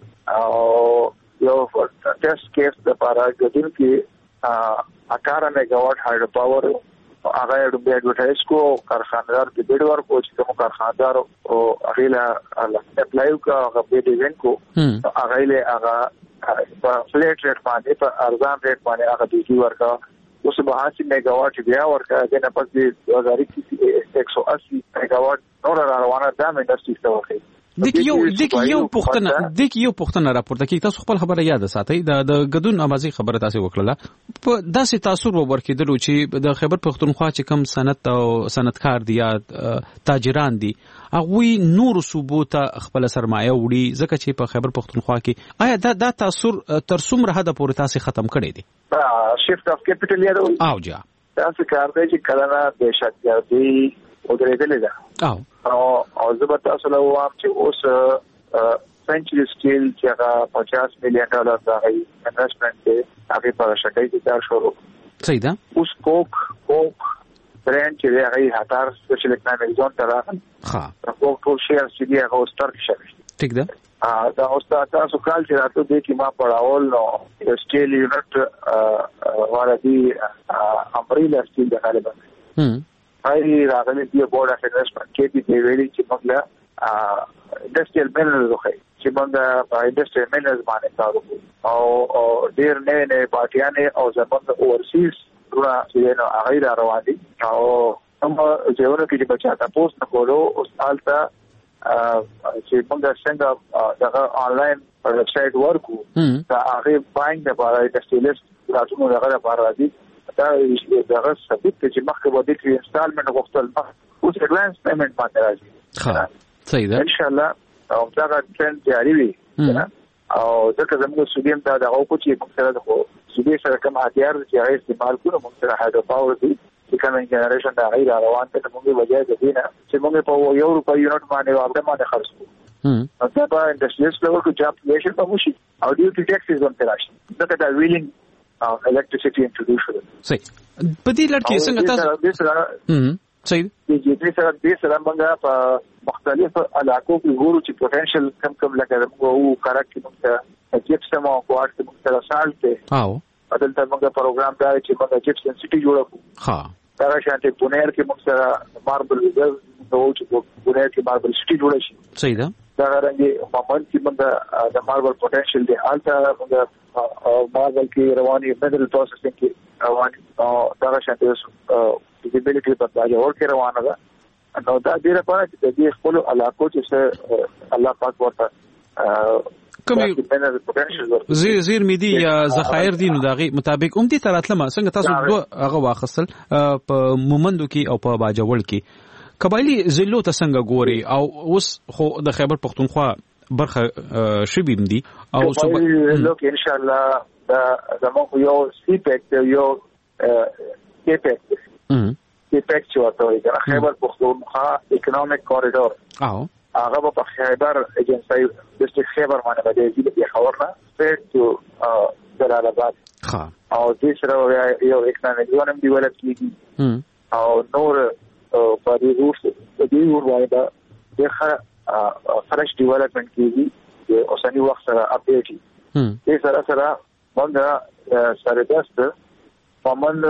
او یو ټیسټ کیس لپاره ګډون کې اٹھارہ میگاواٹ هایډرو پاور هغه د ایڈورټایز کو کارخانه‌دار د بیډ ورکو چې کوم کارخانه‌دار او هغه لا اپلای کو هغه بیډ ایونت کو هغه له هغه په فلیټ ریټ باندې په ارزان ریټ باندې هغه دیږي ورکا اوس به هڅه میگاواټ بیا ورکا د نه پس د دوه هزار ایک سو اسی میگاواټ نور روانه د انډستری ته ورکړي دغه یو دغه یو پښتنه دغه یو پښتنه راپورته کی تاسو خپل خبره یاد ساتئ د غدون امازي خبره تاسو وکړه په داسې تاثیر ورکیدلو چې د خیبر پښتونخوا چې کم صنعت او صنعتکار دي یا تاجران دي هغه نور صوبو ته خپل سرمایه وړي ځکه چې په خیبر پښتونخوا کې آیا دا د تاثیر تر څومره حد پورې تاسو ختم کړی دي شفت اف کیپټل یادو او جا تاسو کار دی چې کله نه د شتګردي ودرېدلې ده او او او زبر تاسو له وام چې اوس سنچري سټیل چې هغه پچاس میلیون ډالر دا غي انویسټمنټ دی هغه په شټای کې کار شروع صحیح ده اوس کوک کوک برانډ چې هغه هاتار سپیشل اکونومیک زون ته راغلی ها کوک ټول شیر چې دی هغه ستارک شوی ټیک ده ا دا اوس تاسو کال چې راته دی چې ما پړاول نو سټیل یونټ ورادي امبریلا سټیل د غالبا هم هاي راغلي دی بورډ اف انویسټمنټ کې دی ویلي چې موږ انډستریال مینرز وخی چې موږ په انډستریال مینرز باندې کار وکړو او ډیر نه نه پارټیانه او زموږ اورسیز ورا چې نو هغه روان دي او هم ځونه کې چې بچا تاسو نه کولو او حالت چې موږ څنګه دغه آنلاین ویب سټ ورکو دا هغه باینګ د بارا انډستریالیست راځو دغه لپاره دي دا دغه ثبت چې مخکې ودی چې انسټالمنټ غوښتل اوس اډوانس پیمنٹ باندې راځي ها صحیح ده ان شاء الله او دا ټرند جاری وي او ځکه زموږ سودیم دا د او کو چې موږ سره د سودي سره کوم اړتیا چې هغه استعمال کړو موږ سره هایډرو پاور دي چې کوم جنریشن دا غیر روان ته موږ وجه د دینه چې موږ په یو روپۍ یونټ باندې واپس باندې خرج کوو هم دا په انډستریال لیول کې جاب کریشن په موشي او ډیوټي ټیکسز هم تراشي دا د ویلینګ او الکتریسيټي انټروډوس شول صحیح په دې لړ کې څنګه تاسو هم صحیح دي چې سره دې سره موږ په مختلفو علاقو کې ګورو چې پوتنشل کم کم لګره موږ کارک کې موږ جپسم او کوارټ کې موږ سره سالټ او بدل ته موږ پروګرام دا چې موږ جپسم سټي جوړو ها دا شانتي پونیر کې موږ سره ماربل ریزرو چې پونیر کې ماربل سټي جوړ شي صحیح ده دا رنګي مومنت چې موږ د ماربل پوتنشل دی الته موږ ماربل کې رواني میټل پروسیسینګ کې رواني او دا شانتي feasibility په ځای ورکه روانه ده نو دا ډیره پاره چې د دې خپل علاقو چې الله پاک ورته کومي زیر زیر مدي یا ذخایر دي نو دغه مطابق اومدي تراتلمه څنګه تاسو دوه هغه واخصل په مومندو کې او په باجوړ کې قبایلی ضلعو ته څنګه ګوري او اوس خو د خیبر پختونخوا برخه شبیم دي او لوک ان شاء الله دا زموږ یو سی پیک یو کې پیک کې پیک چې وته وي دا خیبر پختونخوا اکونومیک کوریډور او هغه په خیبر ایجنسی د خیبر باندې باندې دی خبرنا سټ تو جلال آباد ها او دې سره یو اکونومیک زون هم ډیولپ کیږي او نور په دې روس په دې ور باندې د فرش ډیولپمنٹ کیږي او اوسنی وخت سره اپډیټ هم دې سره سره موږ سره داست پمن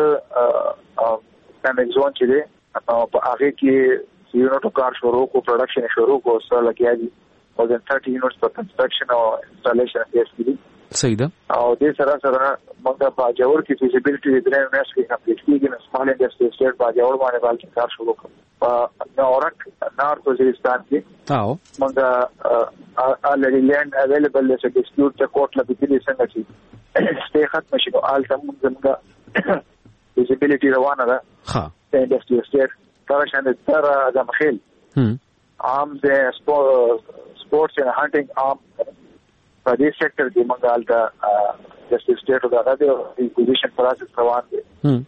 اکونومیک زون چې دی په هغه کې یونټو کار شروع کو پروډکشن شروع کو سره لګیا دي او د thirty یونټس په کنسټرکشن او انسټالیشن کې دي صحیح ده او دې سره سره موږ په جوړ کې feasibility د درې میاشتې کمپلیټ کیږي نو سمال انډستری سټیټ په جوړ باندې باندې کار شروع کړو نورک نارت وزیرستان کې او موږ already land available is a dispute the court la bidلی څنګه چې stay ختم شي آل تم موږ visibility روانه ده ها د انډستری سټیټ تر شان تر د مخیل عام د سپورتس and hunting عام په دې سېکټر کې موږ آلته د سټیټ د راډیو اکوزیشن پروسس روان دي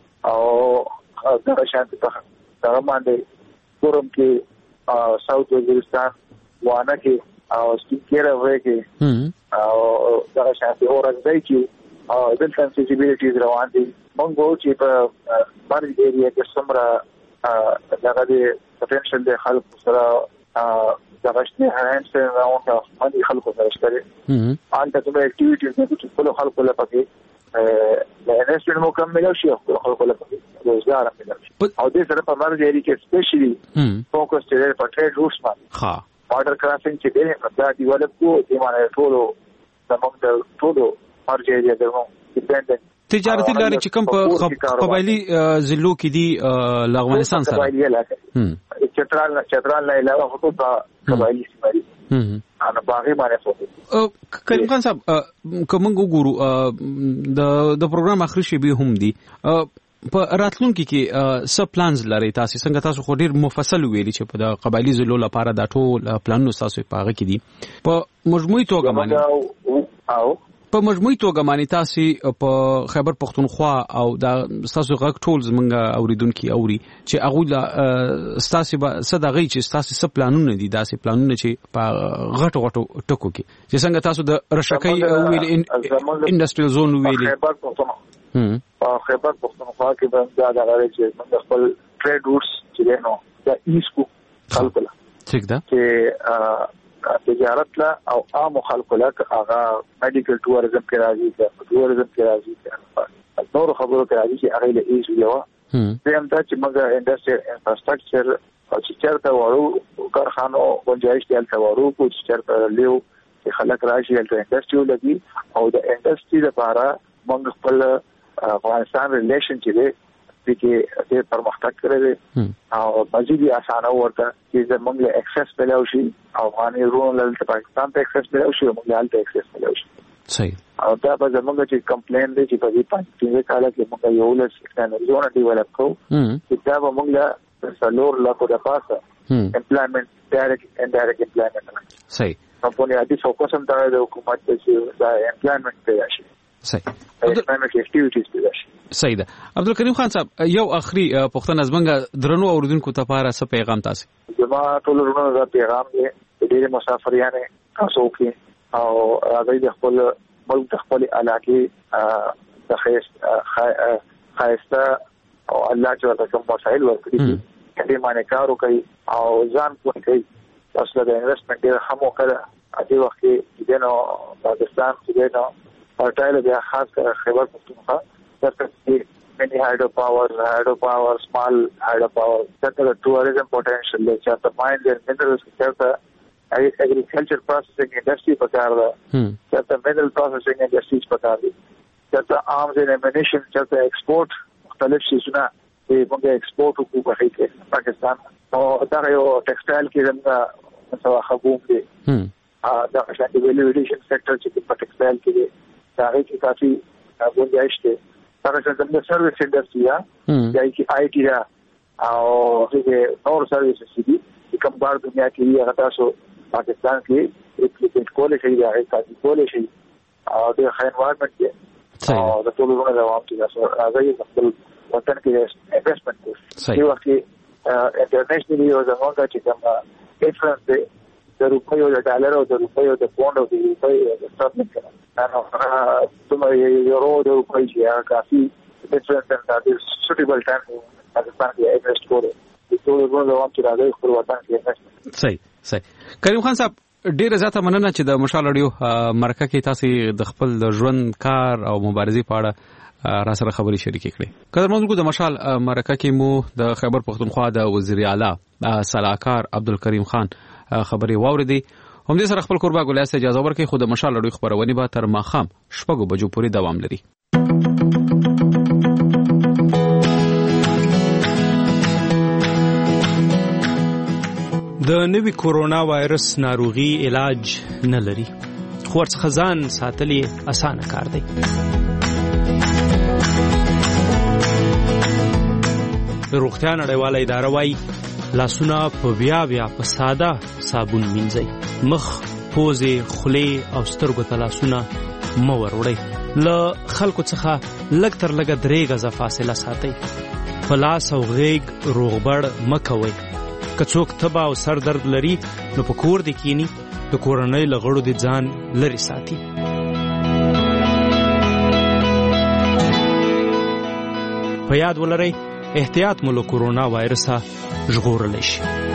او دا شان ته دا باندې کوم کې ساوث وزیرستان وانه کې او سټیکره وای کې او دا شان ته اورځي چې او د سنسټیبিলিټیز روان دي موږ چې په بار ایریا کې سمرا دغه د پوتنشل د خلق سره دا غشتي هاینس راوته باندې خلکو سره شته ان ته کومه اکټیویټیز دي چې ټول خلکو له پکې د انویسټمنټ مکمل شي او خلکو له پکې روزګار ملي او دې سره په مرګ لري کې سپیشلی فوکس چې په ټریډ روټس باندې ها بارډر کراسینګ چې دې دا ډیولپ کو دې باندې ټول تمام د ټول مرګ لري دغه ډیپندنت تجارتي لارې چې کوم په قبایلی ضلعو کې دي له افغانستان سره چترال چترال نه علاوه خطوط قبایلی سیمه انا باغی باندې فوکس کریم خان صاحب کوم وګورو د د پروګرام اخري شی به هم دي په راتلونکي کې سب پلانز لري تاسو څنګه تاسو خو ډیر مفصل ویلي چې په د قبایلی ضلعو لپاره د ټول پلانونو تاسو په هغه کې دي په مجموعي توګه باندې او په مجموعي توګه باندې تاسو په خیبر پختونخوا او د تاسو غږ ټول زمونږ اوریدونکو اوري چې هغه تاسو به صدغې چې تاسو سب پلانونه دي داسې پلانونه چې په غټ غټو ټکو کې چې څنګه تاسو د رشکې ویل انډستریال زون ویل خیبر پختونخوا په خیبر پختونخوا کې باندې دا غواړي چې موږ خپل ټریډ روټس چې نو د ایسکو خلکو ٹھیک ده چې تجارت لا او عام خلکو لا هغه میډیکل ټوریزم کې راځي چې ټوریزم کې راځي چې نور خبرو کې راځي چې هغه له ایزو یو هم دا چې موږ انډستریال انفراستراکچر او چې چیرته وړو کارخانو گنجائش دی تل وړو کو چې چیرته لیو چې خلک راشي تل انډستریال لګي او د انډستری لپاره موږ خپل افغانستان ریلیشن چې کې د پرمختګ کړی او مزيدي اسانه ورته چې زموږ له اکسس ملو شي افغاني رول له پاکستان ته اکسس ملو شي موږ له اکسس ملو شي صحیح او دا به زموږ چې کمپلین دي چې په دې پاتې کال کې موږ یو له سټانډرډونه ډیولپ کوو چې دا به موږ له سلور لا کو د پاسه امپلایمنت ډایرکټ ان ډایرکټ امپلایمنت صحیح په بنیادی فوکس هم د حکومت چې دا امپلایمنت دی شي صحیح امپلایمنت اکټیویټیز دی شي صحیح ده عبدالکریم خان صاحب یو اخري پښتنه زمنګ درنو اوریدونکو ته پاره څه پیغام تاسو زما ټول ورونو دا پیغام دی ډېر مسافریانه تاسو کې او راځي د خپل ملک د خپل علاقې د خیس خیسته او الله چې کوم مسائل ورکړي دې باندې کار وکړي او ځان کوی تاسو د انویسټمنټ ډېر هم وکړه ا دې وخت کې د نو پاکستان کې نو پټایله بیا خاص کر خیبر پختونخوا ترڅو many hydro power hydro power small hydro power that the tourism potential is the mines and minerals that the agriculture processing industry pakar da that the mineral processing industries pakar di that the arms and ammunition that the export مختلف شيزونه د موږ ایکسپورت کو کوي کې پاکستان او دا یو ټیکسټایل کې زموږ څه خبوم دي ا دا شان د ویلیو ایډیشن سېکټر چې په ټیکسټایل کې دا کې کافي گنجائش ده تر څو د سرویس انډستری یا چې آی ټی را او د نور سرویسز دي کوم بار دنیا کې هغه تاسو پاکستان کې ریپلیکیټ کولای شي یا هغه کولای شي او د انوایرنمنت کې او د ټول ورونو د عوام چې تاسو راځي خپل وطن کې انویسټمنټ کوي یو وخت انټرنیشنلی یو ځمونږ چې کوم ډیفرنس دی د روپیو د ډالر او د روپیو د پوند او د روپیو د سترلینګ کې نو کوم یورو د روپیو چې کافي ډیفرنس ده د سوټیبل ټایم پاکستان کې انویسټ کوي د ټول ورونو د عوام چې راځي خپل وطن کې انویسټمنټ صحیح صحیح کریم خان صاحب ډیره زیاته مننه چې د مشال اډیو مرکه کې تاسو د خپل د ژوند کار او مبارزې په اړه را سره خبري شریکې کړې. قدرمنونکو د مشال مرکه کې مو د خیبر پختونخوا د وزیر اعلی صلاحکار عبدالکریم خان خبري واوریدي. هم دې سره خپل قربا ګلیاس اجازه ورکړي خو د مشال اډیو خبرونه به تر ماخام شپږو بجو پورې دوام لري. د نوي کورونا وایرس ناروغي علاج نه لري، خو ورڅخه ځان ساتل یې اسانه کار دی. د روغتیا نړیواله اداره وایي لاسونه په بیا بیا په ساده صابون مینځئ. مخ، پوزې، خولې او سترګو ته لاسونه مه وروړئ. له خلکو څخه لږ تر لږه درې غزه فاصله ساتئ. په لاس او غیږ روغبړ مه کوئ. که څوک تبه او سر درد لري نو په کور دې کینی، د کورنۍ له غړو دې ځان لرې ساتي. په یاد ولرئ احتیاط مو له کورونا وایرسه ژغورلی شي.